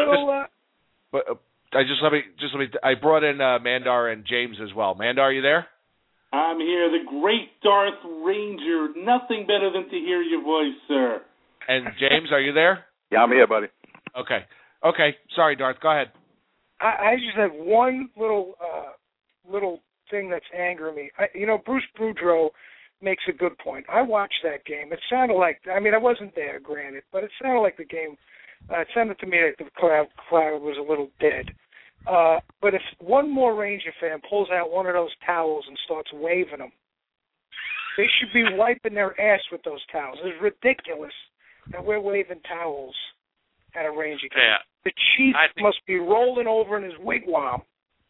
brought in Mandar and James as well. Mandar, are you there? I'm here, the great Darth Ranger. Nothing better than to hear your voice, sir. And James, are you there? Yeah, I'm here, buddy. Okay. Sorry, Darth. Go ahead. I just have one little thing that's angering me. Bruce Boudreau makes a good point. I watched that game. It sounded like, I wasn't there, granted, but it sounded like the game, it sounded to me like the crowd was a little dead. But if one more Ranger fan pulls out one of those towels and starts waving them, they should be wiping their ass with those towels. It's ridiculous that we're waving towels at a Ranger game. Yeah. The chief must be rolling over in his wigwam.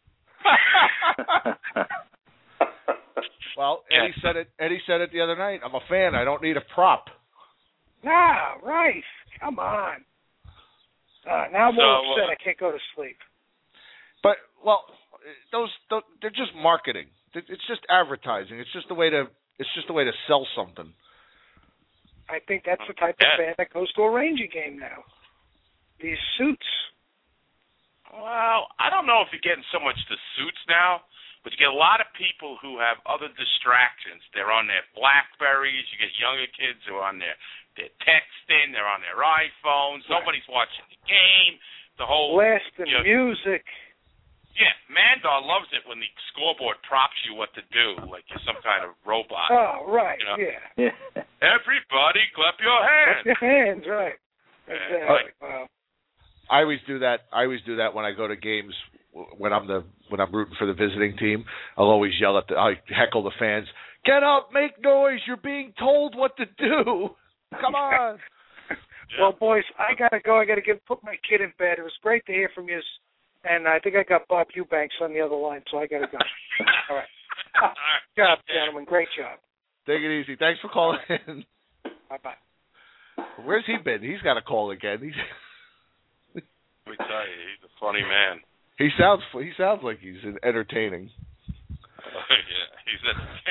Well, Eddie said it the other night. I'm a fan. I don't need a prop. Nah, right. Come on. Now I'm more upset. I can't go to sleep. But they're just marketing. It's just advertising. It's just a way to sell something. I think that's the type of fan that goes to a Ranger game now. These suits. Well, I don't know if you're getting so much the suits now, but you get a lot of people who have other distractions. They're on their BlackBerries. You get younger kids who are on they're texting. They're on their iPhones. Right. Nobody's watching the game. The whole blasting music. Yeah, Mandar loves it when the scoreboard prompts you what to do, like you're some kind of robot. Oh, right, yeah. Everybody clap your hands. Clap your hands, right. Exactly. Wow. I always do that when I go to games. When I'm rooting for the visiting team, I'll always I heckle the fans. Get up, make noise! You're being told what to do. Come on. Well, boys, I gotta go. I gotta put my kid in bed. It was great to hear from you, and I think I got Bob Eubanks on the other line, so I gotta go. All right. Good job, gentlemen. Great job. Take it easy. Thanks for calling in. Bye-bye. Where's he been? He's got to call again. Let me tell you, he's a funny man. He sounds like he's entertaining. Yeah, he's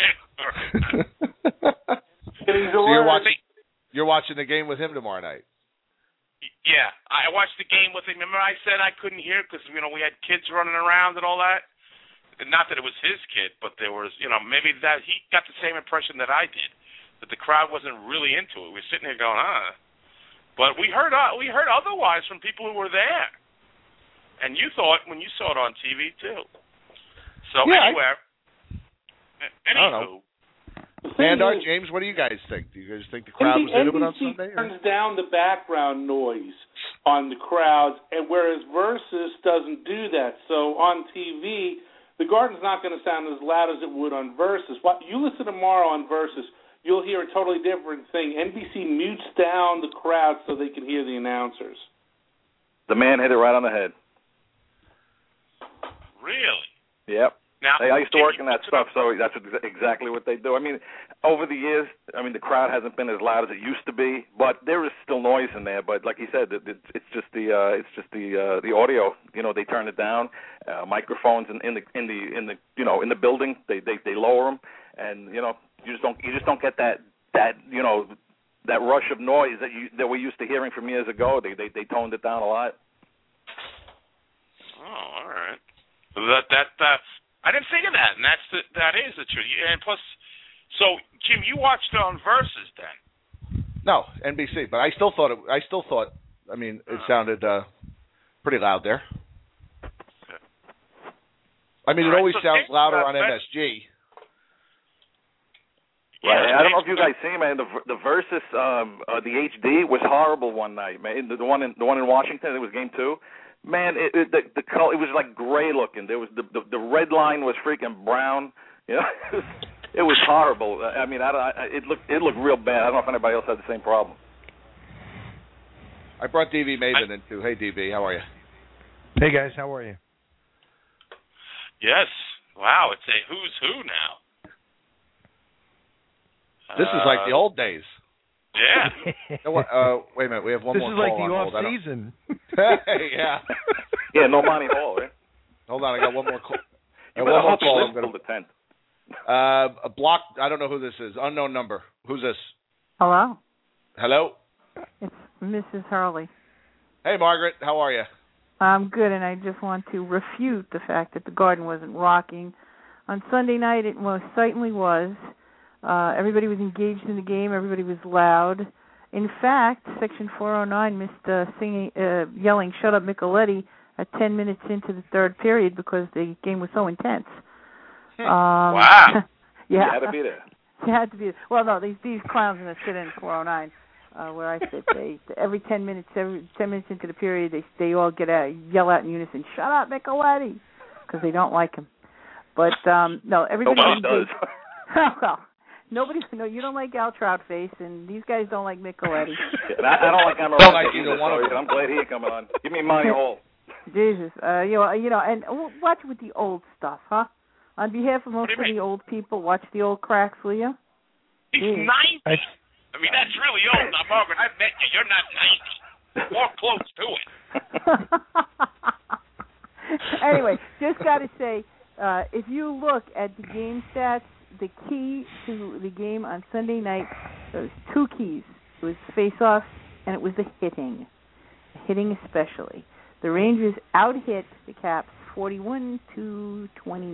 entertaining. So you're watching the game with him tomorrow night? Yeah, I watched the game with him. Remember I said I couldn't hear because we had kids running around and all that? Not that it was his kid, but there was, maybe that he got the same impression that I did, that the crowd wasn't really into it. We were sitting here going, But we heard otherwise from people who were there, and you thought when you saw it on TV too. So anyway, anywho. Mandar, James, what do you guys think? Do you guys think the crowd was into it on Sunday? NBC turns down the background noise on the crowds, and whereas Versus doesn't do that. So on TV, the Garden's not going to sound as loud as it would on Versus. You listen tomorrow on Versus, you'll hear a totally different thing. NBC mutes down the crowd so they can hear the announcers. The man hit it right on the head. Really? Yep. Now, I used to work in that stuff, so that's exactly what they do. I mean, over the years, the crowd hasn't been as loud as it used to be, but there is still noise in there. But like you said, it's just the audio. They turn it down. Microphones in the building, they lower them, and you just don't get that rush of noise that we're used to hearing from years ago. They toned it down a lot. Oh, all right. So that's. I didn't think of that, and that is the truth. And plus, so Jim, you watched it on Versus then? No, NBC. But I still thought. I mean, it sounded pretty loud there. I mean, it always sounds louder on MSG. Yeah, I don't know if you guys see, man. The Versus, the HD was horrible one night, man. The one in Washington, it was Game 2. Man, the color, it was like gray looking. There was the red line was freaking brown. It was horrible. I mean, it looked real bad. I don't know if anybody else had the same problem. I brought DV Maven in too. Hey, DV, how are you? Hey guys, how are you? Yes. Wow, it's a who's who now. This is like the old days. Yeah. Wait a minute. We have one more call. This is like the off-season. Yeah. Yeah, no Monty Hall, right? Hold on, I got one more call. One more call. I'm going to the 10th. A block. I don't know who this is. Unknown number. Who's this? Hello. Hello. It's Mrs. Hurley. Hey, Margaret. How are you? I'm good, and I just want to refute the fact that the Garden wasn't rocking. On Sunday night, it most certainly was. Everybody was engaged in the game. Everybody was loud. In fact, Section 409 missed yelling, "Shut up, Micheletti," at 10 minutes into the third period because the game was so intense. Wow. Yeah. You had to be there. You had to be there. Well, no, these clowns are going to sit in 409 where I sit. Every 10 minutes into the period, they all yell out in unison, "Shut up, Micheletti," because they don't like him. But, no, everybody... Nobody does. Well... No, you don't like Al Troutface, and these guys don't like Micheletti. I don't like Amaranth. Don't like either one of them. I'm glad he coming on. Give me Monty Hall. Jesus, and watch with the old stuff, huh? On behalf of most of the old people, watch the old cracks, will you? He's 90. I mean, that's really old. Now, Margaret, I've met you. You're not 90. More close to it. Anyway, just got to say, if you look at the game stats, the key to the game on Sunday night, there was two keys. It was face-offs, and it was the hitting especially. The Rangers out-hit the Caps 41-29,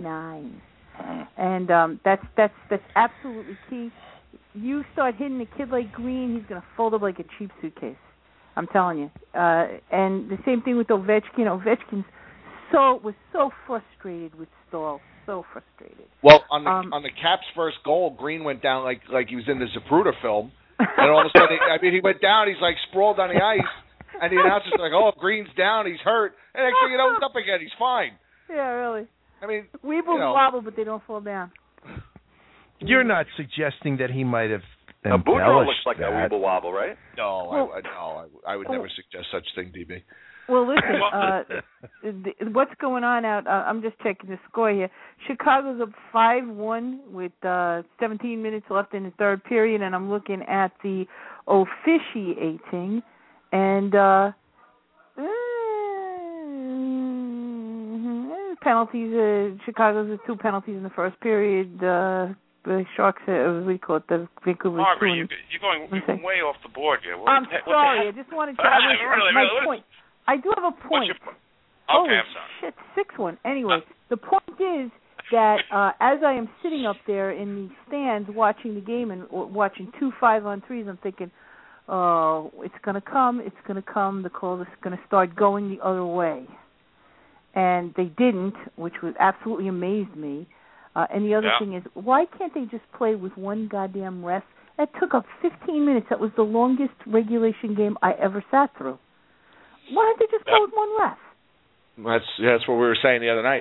and that's absolutely key. You start hitting a kid like Green, he's going to fold up like a cheap suitcase. I'm telling you. And the same thing with Ovechkin. Ovechkin was so frustrated with Stahl. So frustrated. Well, on the Caps' first goal, Green went down like he was in the Zapruder film, and all of a sudden, he went down. He's like sprawled on the ice, and the announcer's like, "Oh, Green's down. He's hurt." And next thing you know, he's up again. He's fine. Yeah, really. I mean, Weebles wobble, but they don't fall down. You're not suggesting that he might have Boudreaux embellished looks like that. a weeble wobble, right? No, I would never suggest such thing, DB. Well, listen, what's going on out? I'm just checking the score here. Chicago's up 5-1 with 17 minutes left in the third period, and I'm looking at the officiating, and penalties. Chicago's with 2 penalties in the first period. The Sharks, what do you call it? The Vancouver. Margaret, you're going way off the board here. I'm sorry. I just wanted to. My point. I do have a point. I'm sorry. Shit, 6-1. Anyway, the point is that as I am sitting up there in the stands watching the game and watching 2 5-on-3s, I'm thinking, oh, it's going to come, the call is going to start going the other way. And they didn't, which was absolutely amazed me. And the other thing is, why can't they just play with one goddamn ref? That took up 15 minutes. That was the longest regulation game I ever sat through. Why don't they just play with one ref? That's what we were saying the other night.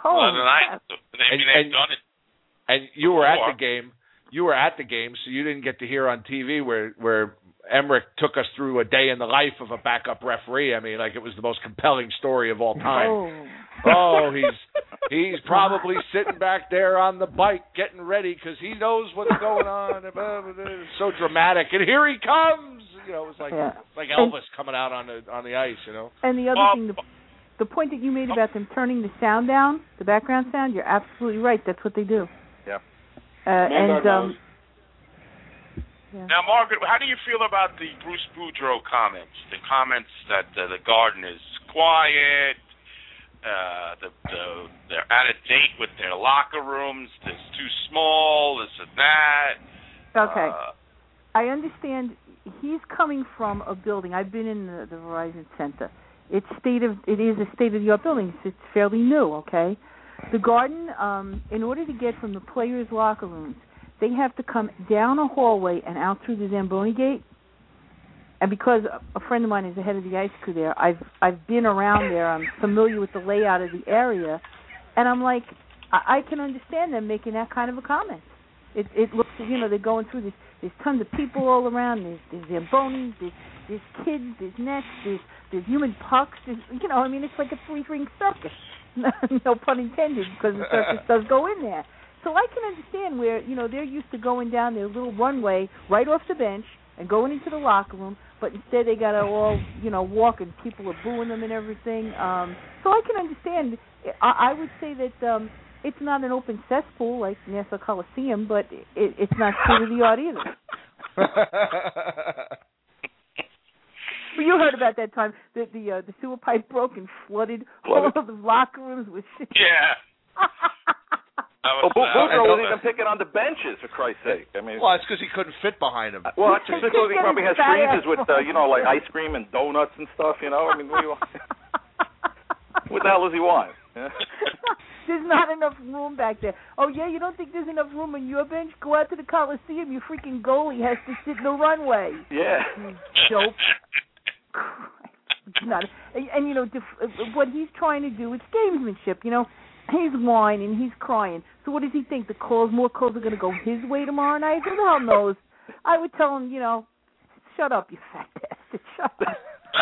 And you were at the game. You were at the game, so you didn't get to hear on TV where Emmerich took us through a day in the life of a backup referee. I mean, like, it was the most compelling story of all time. Oh, he's probably sitting back there on the bike getting ready because he knows what's going on. It's so dramatic, and here he comes. You know, it was like Elvis coming out on the ice. You know. And the other thing, the point that you made about them turning the sound down, the background sound, you're absolutely right. That's what they do. Yeah. Now, Margaret, how do you feel about the Bruce Boudreau comments? The comments that the Garden is quiet, they're out of date with their locker rooms, it's too small, this and that. Okay. I understand he's coming from a building. I've been in the Verizon Center. It is a state-of-the-art building. It's fairly new, okay? The Garden, in order to get from the players' locker rooms, they have to come down a hallway and out through the Zamboni gate. And because a friend of mine is the head of the ice crew there, I've been around there. I'm familiar with the layout of the area. And I'm like, I can understand them making that kind of a comment. It looks, they're going through this. There's tons of people all around. There's Zambonis, there's kids, there's nets, there's human pucks. It's like a three-ring circus. No pun intended, because the circus does go in there. So I can understand where, they're used to going down their little runway right off the bench and going into the locker room, but instead they got to all, walk and people are booing them and everything. So I can understand. I would say that it's not an open cesspool like Nassau Coliseum, but it's not state-of-the-art either. But you heard about that time that the sewer pipe broke and flooded all of the locker rooms with shit. Yeah. Boudreau was even picking on the benches, for Christ's sake. I mean, it's because he couldn't fit behind him. Well, that's just because he probably has freezers with, like ice cream and donuts and stuff. I mean, what the hell does he want? Yeah. There's not enough room back there. Oh yeah, you don't think there's enough room on your bench? Go out to the Coliseum. Your freaking goalie has to sit in the runway. Yeah. You dope. What he's trying to do, it's gamesmanship. He's whining, he's crying. So what does he think? More calls are going to go his way tomorrow night? Who the hell knows? I would tell him, shut up, you fat bastard. Shut up.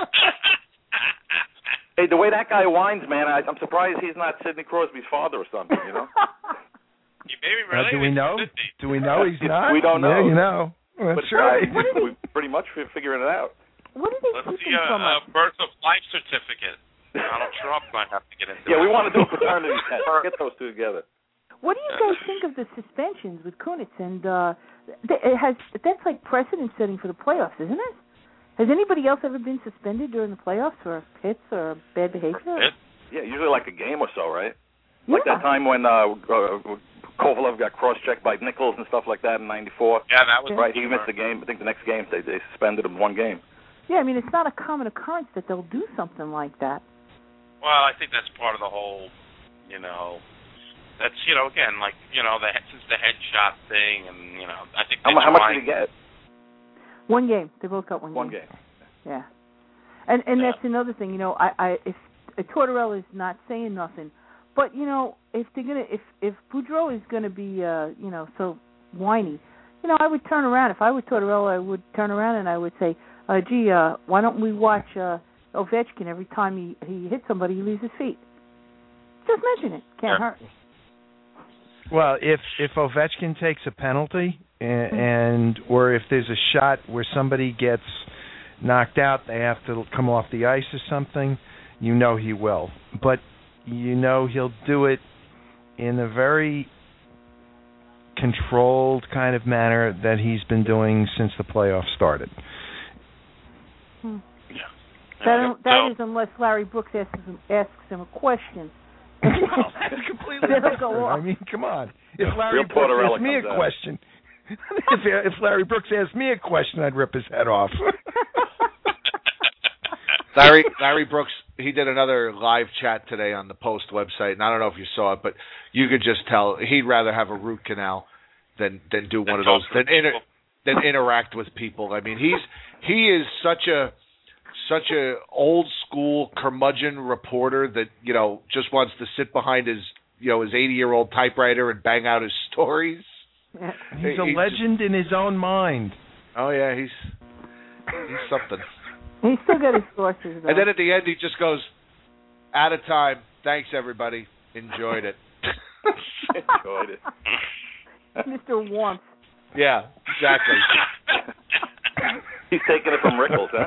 Hey, the way that guy whines, man, I'm surprised he's not Sidney Crosby's father or something, He may be related. Do we know? Do we know he's not? We don't know. Yeah, That's right. We're pretty much figuring it out. What did they Let's keep see him from us? birth of life certificate. Donald Trump might have to get into we want to do a paternity test. Get those two together. What do you guys think of the suspensions with Kunitz? And that's like precedent-setting for the playoffs, isn't it? Has anybody else ever been suspended during the playoffs for hits or bad behavior? Yeah, usually like a game or so, right? Yeah. Like that time when Kovalev got cross-checked by Nichols and stuff like that in '94. Yeah, that was right. He missed the game. I think the next game they suspended him one game. Yeah, I mean, it's not a common occurrence that they'll do something like that. Well, I think that's part of the whole, that's, again, like, since the headshot thing, and, I think how much did he get? One game. They both got one game. Yeah. And that's another thing, if Tortorella is not saying nothing, but, if they're going to, if Boudreau is going to be, so whiny, I would turn around. If I were Tortorella, I would turn around and I would say, why don't we watch Ovechkin every time he hits somebody, he leaves his feet. Just mention it. Can't hurt. Well, if Ovechkin takes a penalty or if there's a shot where somebody gets knocked out, they have to come off the ice or something, he will. But he'll do it in a very controlled kind of manner that he's been doing since the playoffs started. That is unless Larry Brooks asks him a question. Well, that's completely different. I mean, come on. If Larry Brooks asks me a question, If Larry Brooks asked me a question, I'd rip his head off. Larry Brooks, he did another live chat today on the Post website, and I don't know if you saw it, but you could just tell he'd rather have a root canal than do one of those than interact with people. I mean, he is such a old school curmudgeon reporter that just wants to sit behind his 80-year-old typewriter and bang out his stories. Yeah. He's a legend in his own mind. Oh yeah, he's something. He's still got his sources, though. And then at the end, he just goes, "Out of time. Thanks, everybody. Enjoyed it." Enjoyed it. Mr. Warmth. Yeah, exactly. He's taking it from Rickles, huh?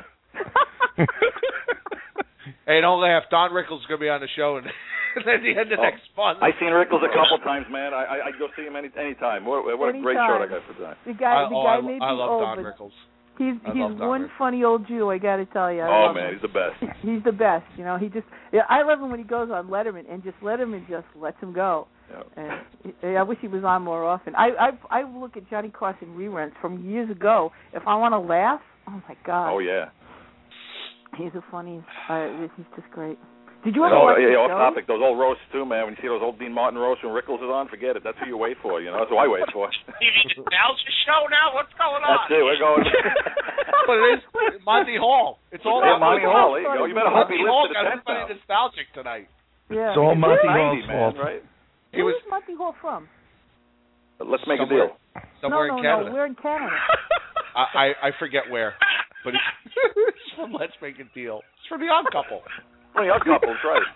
Hey, don't laugh. Don Rickles is going to be on the show and at the end of next month. I've seen Rickles a couple times, man. I go see him anytime. What a great show I got for tonight. The guy may be I love old, Don Rickles. He's one funny old Jew, I got to tell you. Oh man, he's the best. He's the best. I love him when he goes on Letterman and Letterman just lets him go. Yep. And I wish he was on more often. I look at Johnny Carson reruns from years ago. If I want to laugh, oh my God. Oh yeah. He's a funny. He's just great. Did you ever watch the show? Off topic, those old roasts too, man. When you see those old Dean Martin roasts when Rickles is on, forget it. That's who you wait for. That's who I wait for. TV nostalgia show now. What's going on? That's it. We're going. But it is Monty Hall. It's all Monty Hall. There you go. You better hope he lives to the tent now. Everybody nostalgic tonight. Yeah. It's all Monty Hall's fault, right? Where's Monty Hall from? Let's make a deal. Somewhere in Canada. No, we're in Canada. I forget where, but it's from Let's Make a Deal. It's from The Odd Couple. The Odd Couple's right.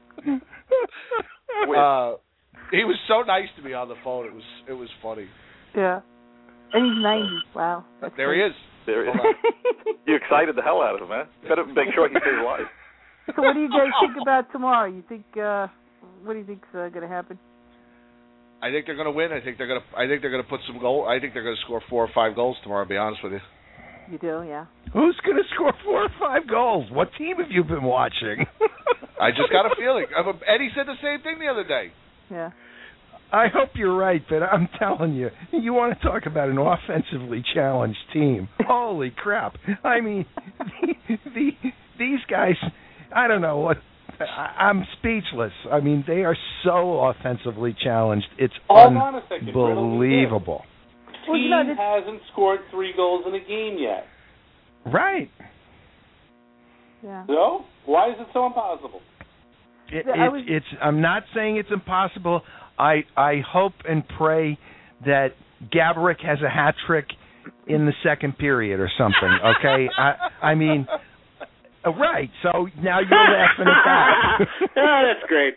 He was so nice to me on the phone. It was funny. Yeah, and he's 90. Wow. There he is. There he is. You excited the hell out of him, man. Better make sure he stays alive. So, what do you guys think about tomorrow? You think? What do you think's going to happen? I think they're going to win. I think they're going to put some goal. I think they're going to score 4 or 5 goals tomorrow. To be honest with you. You do, yeah. Who's going to score 4 or 5 goals? What team have you been watching? I just got a feeling. Eddie said the same thing the other day. Yeah. I hope you're right, but I'm telling you, you want to talk about an offensively challenged team. Holy crap. I mean, these guys, I don't know what. I'm speechless. I mean, they are so offensively challenged. It's unbelievable. The team hasn't scored 3 goals in a game yet. Right. Yeah. So, why is it so impossible? I'm not saying it's impossible. I hope and pray that Gaborik has a hat trick in the second period or something, okay? I mean, right, so now you're laughing at that. Oh, that's great.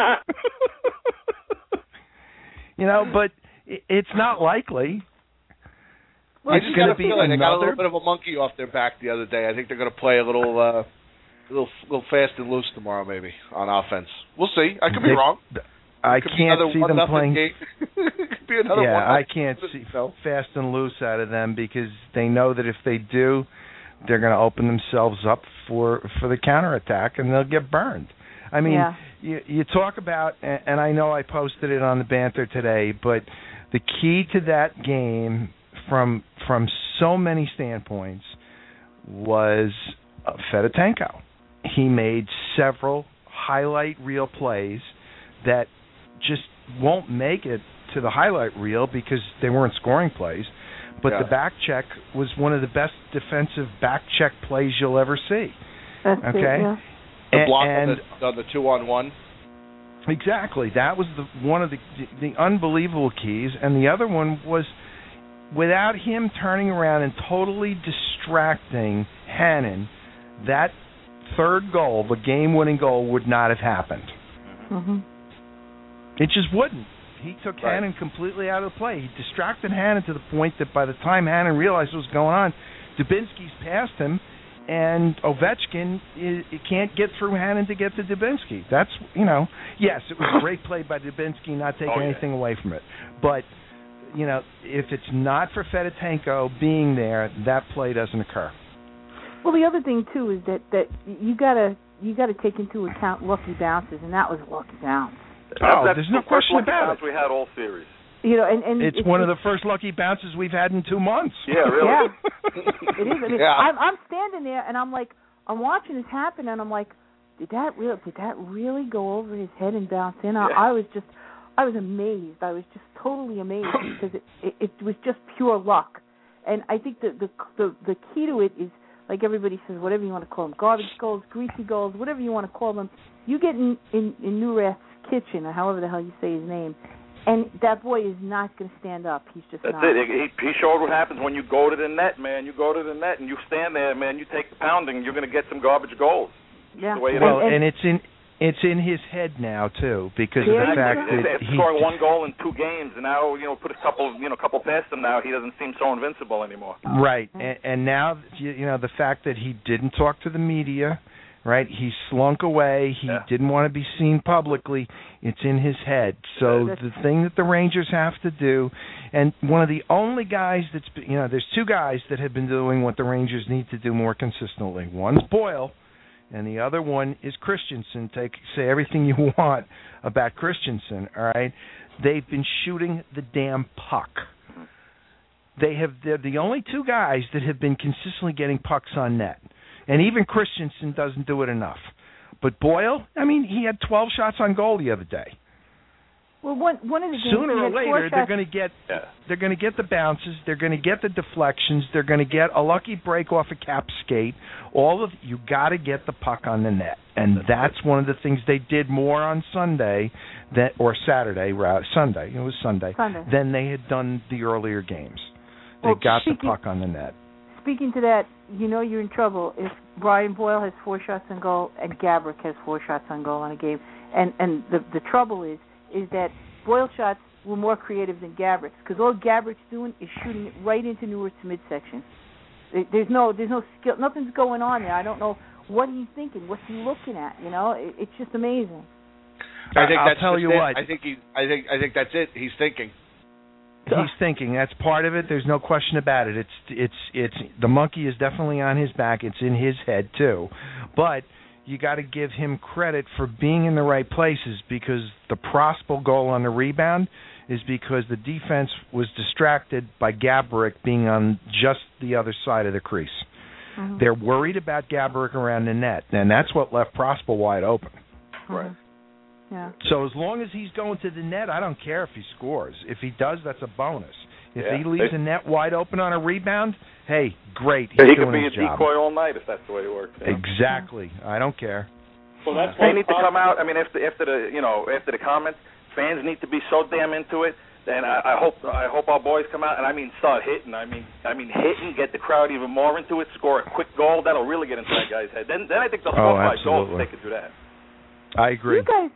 But it's not likely. Well, I just got a feeling they got a little bit of a monkey off their back the other day. I think they're going to play a little fast and loose tomorrow, maybe on offense. We'll see. I could be wrong. I can't see them playing. Could be another I can't see fast and loose out of them because they know that if they do, they're going to open themselves up for the counterattack and they'll get burned. I mean, you talk about, and I know I posted it on the banter today, but the key to that game from so many standpoints was Fedotenko. He made several highlight reel plays that just won't make it to the highlight reel because they weren't scoring plays. But the back check was one of the best defensive back check plays you'll ever see. That's okay? It, yeah. The block on the 2-on-1. Exactly. That was one of the unbelievable keys. And the other one was without him turning around and totally distracting Hannon, that third goal, the game-winning goal, would not have happened. Mm-hmm. It just wouldn't. He took Hannon completely out of the play. He distracted Hannon to the point that by the time Hannon realized what was going on, Dubinsky's past him, and Ovechkin can't get through Hannon to get to Dubinsky. That's, yes, it was a great play by Dubinsky, not taking anything away from it. But, if it's not for Fedotenko being there, that play doesn't occur. Well, the other thing, too, is that you gotta take into account lucky bounces, and that was a lucky bounce. That's there's no question about it. We had all series. and it's one of the first lucky bounces we've had in 2 months. Yeah, really. Yeah. It is. I mean, Yeah. I'm standing there and I'm like, I'm watching this happen and I'm like, did that really go over his head and bounce in? I was amazed. I was just totally amazed because it was just pure luck. And I think the key to it is, like everybody says, whatever you want to call them, garbage goals, greasy goals, whatever you want to call them. You get in Newrath's kitchen, or however the hell you say his name, and that boy is not going to stand up. He's just That's not. it. He showed what happens when you go to the net, man. You go to the net and you stand there, man. You take the pounding. You're going to get some garbage goals. Yeah. The way it well, is. and it's in his head now too, because of the fact that he's scoring 1 goal in 2 games, and now put a couple past him. Now he doesn't seem so invincible anymore. Right, and now the fact that he didn't talk to the media, right? He slunk away. He didn't want to be seen publicly. It's in his head. So the thing that the Rangers have to do, and one of the only guys there's 2 guys that have been doing what the Rangers need to do more consistently. One's Boyle, and the other one is Christensen. Say everything you want about Christensen, all right? They've been shooting the damn puck. They're the only 2 guys that have been consistently getting pucks on net. And even Christensen doesn't do it enough. But Boyle, I mean, he had 12 shots on goal the other day. Well, one of the games, sooner or later they're going to get the bounces, they're going to get the deflections, they're going to get a lucky break off a cap skate. You got to get the puck on the net, and that's one of the things they did more on Sunday Saturday, Sunday. It was Sunday. Than they had done the earlier games. They got the puck on the net. Speaking to that, you're in trouble if Brian Boyle has 4 shots on goal and Gaborik has 4 shots on goal in a game, and the trouble is that Boyle shots were more creative than Gaborik's, because all Gaborik's doing is shooting it right into Newark's midsection. There's no skill, nothing's going on there. I don't know what he's thinking, what's he looking at. It's just amazing. I think I'll tell you what. I think that's it. He's thinking. He's thinking. That's part of it. There's no question about it. It's the monkey is definitely on his back. It's in his head too, but you got to give him credit for being in the right places, because the Prospal goal on the rebound is because the defense was distracted by Gaborik being on just the other side of the crease. Mm-hmm. They're worried about Gaborik around the net, and that's what left Prospal wide open. Right. Yeah. So as long as he's going to the net, I don't care if he scores. If he does, that's a bonus. If he leaves the net wide open on a rebound, hey, great. He's he doing could be his a job. decoy all night if that's the way it works. Exactly. I don't care. Well, that's they need to come out. I mean, after the comments, fans need to be so damn into it. And I hope our boys come out and start hitting. I mean hitting, get the crowd even more into it, score a quick goal. That'll really get into that guy's head. Then I think they'll score 5 goals if they could do that. I agree. You guys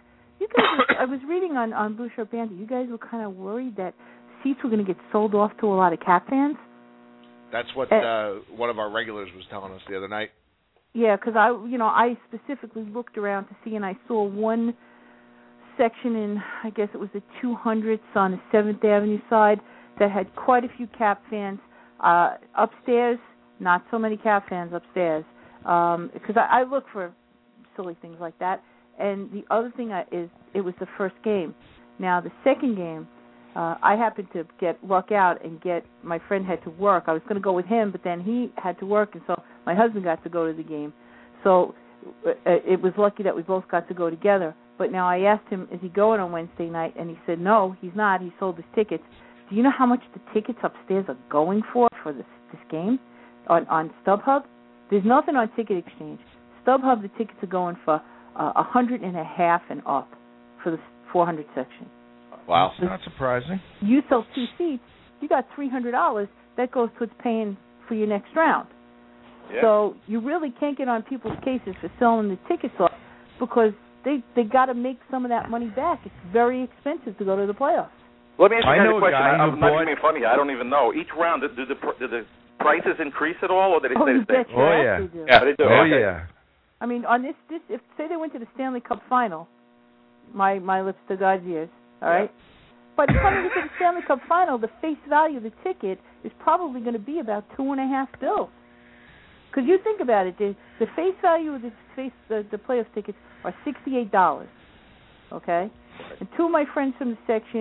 I was reading on Blue Shirt Bandit. You guys were kind of worried that seats were going to get sold off to a lot of Cap fans. That's what one of our regulars was telling us the other night. Yeah, because I specifically looked around to see, and I saw one section in, I guess it was the 200s on the 7th Avenue side that had quite a few Cap fans. Upstairs, not so many Cap fans upstairs, because I look for silly things like that. And the other thing is it was the first game. Now, the second game, I happened to get luck out and my friend had to work. I was going to go with him, but then he had to work, and so my husband got to go to the game. So it was lucky that we both got to go together. But now I asked him, is he going on Wednesday night? And he said, no, he's not. He sold his tickets. Do you know how much the tickets upstairs are going for this game on StubHub? There's nothing on Ticket Exchange. StubHub, the tickets are going for $150 and up for the 400 section. Wow. That's not surprising. You sell 2 seats, you got $300. That goes towards paying for your next round. Yeah. So you really can't get on people's cases for selling the tickets off, because they got to make some of that money back. It's very expensive to go to the playoffs. Let me ask you a question. I'm not even being funny. I don't even know. Each round, do the prices increase at all, or did they stay? Oh, yeah. Yeah, they do. Oh, okay. yeah. I mean, on this, if say they went to the Stanley Cup final, my lips to God's ears, all right? By the time you get to the Stanley Cup final, the face value of the ticket is probably going to be about $2.50 bills. Because you think about it, the face value of the playoff tickets are $68, okay? And 2 of my friends from the section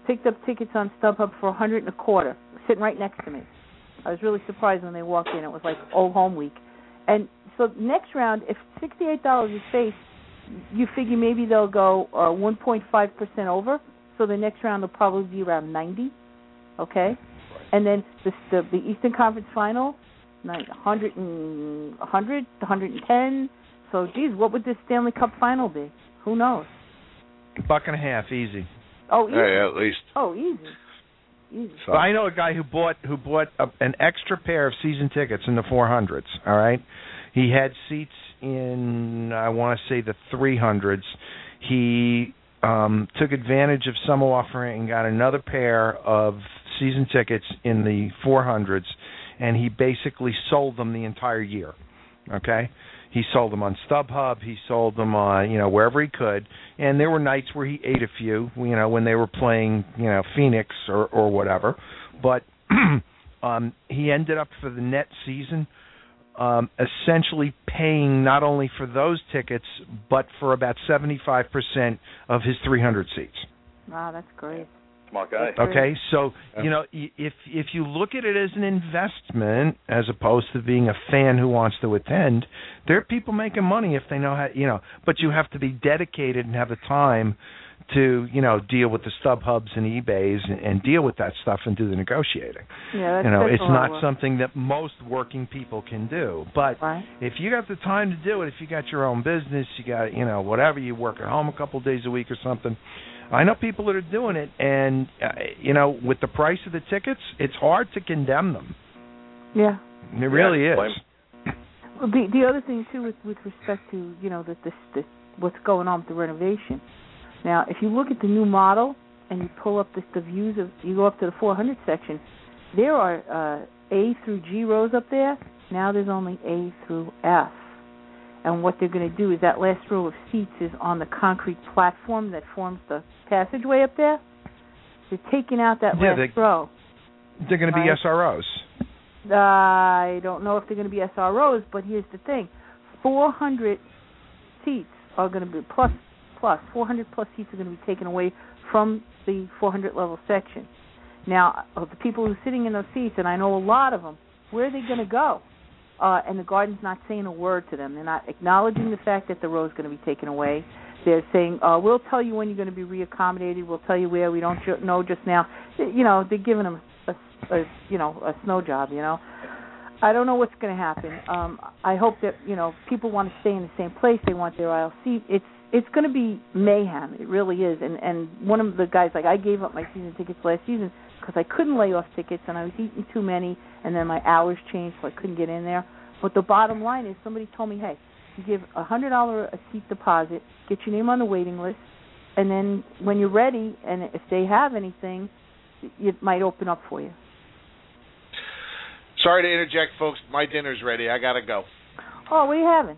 picked up tickets on StubHub for $125, sitting right next to me. I was really surprised when they walked in. It was like old home week. And so next round, if $68 is face, you figure maybe they'll go 1.5% over. So the next round will probably be around 90. Okay? And then the Eastern Conference Final, 100 to 110. So, geez, what would this Stanley Cup Final be? Who knows? $1.50, easy. Oh, easy. Yeah, at least. Oh, easy. So I know a guy who bought an extra pair of season tickets in the 400s. All right, he had seats in, I want to say, the 300s. He took advantage of some offer and got another pair of season tickets in the 400s, and he basically sold them the entire year. Okay, he sold them on StubHub. He sold them on, wherever he could. And there were nights where he ate a few, when they were playing, Phoenix or whatever. But he ended up for the net season essentially paying not only for those tickets, but for about 75% of his 300 seats. Wow, that's great. Smart guy. Okay, so if you look at it as an investment as opposed to being a fan who wants to attend, there are people making money if they know how. But you have to be dedicated and have the time to deal with the StubHubs and eBays and deal with that stuff and do the negotiating. Yeah, it's not something that most working people can do. But if you got the time to do it, if you got your own business, you got whatever, you work at home a couple of days a week or something. I know people that are doing it, and with the price of the tickets, it's hard to condemn them. Yeah, it really is. Well, the other thing too, with respect to this what's going on with the renovation. Now, if you look at the new model and you pull up the views you go up to the 400 section, there are A through G rows up there. Now there's only A through F. And what they're going to do is that last row of seats is on the concrete platform that forms the passageway up there. They're taking out that last row. They're going to be SROs. I don't know if they're going to be SROs, but here's the thing. 400 seats are going to be, plus 400 plus seats are going to be taken away from the 400 level section. Now, of the people who are sitting in those seats, and I know a lot of them, where are they going to go? And the Garden's not saying a word to them. They're not acknowledging the fact that the row's going to be taken away. They're saying, we'll tell you when you're going to be reaccommodated. We'll tell you where. We don't know just now. They're giving them a snow job, I don't know what's going to happen. I hope that, people want to stay in the same place. They want their aisle seat. It's going to be mayhem. It really is. And one of the guys, I gave up my season tickets last season because I couldn't lay off tickets and I was eating too many, and then my hours changed so I couldn't get in there. But the bottom line is somebody told me, hey, you give $100 a seat deposit, get your name on the waiting list, and then when you're ready, and if they have anything, it might open up for you. Sorry to interject, folks. My dinner's ready. I got to go. Oh, what are you having?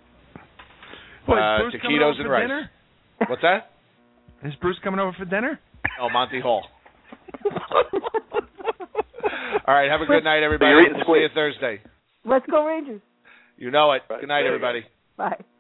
Taquitos and rice. Dinner? What's that? Is Bruce coming over for dinner? Oh, Monty Hall. All right, have a good night, everybody. We'll see you Thursday. Let's go Rangers. You know it. Good night, everybody. Bye.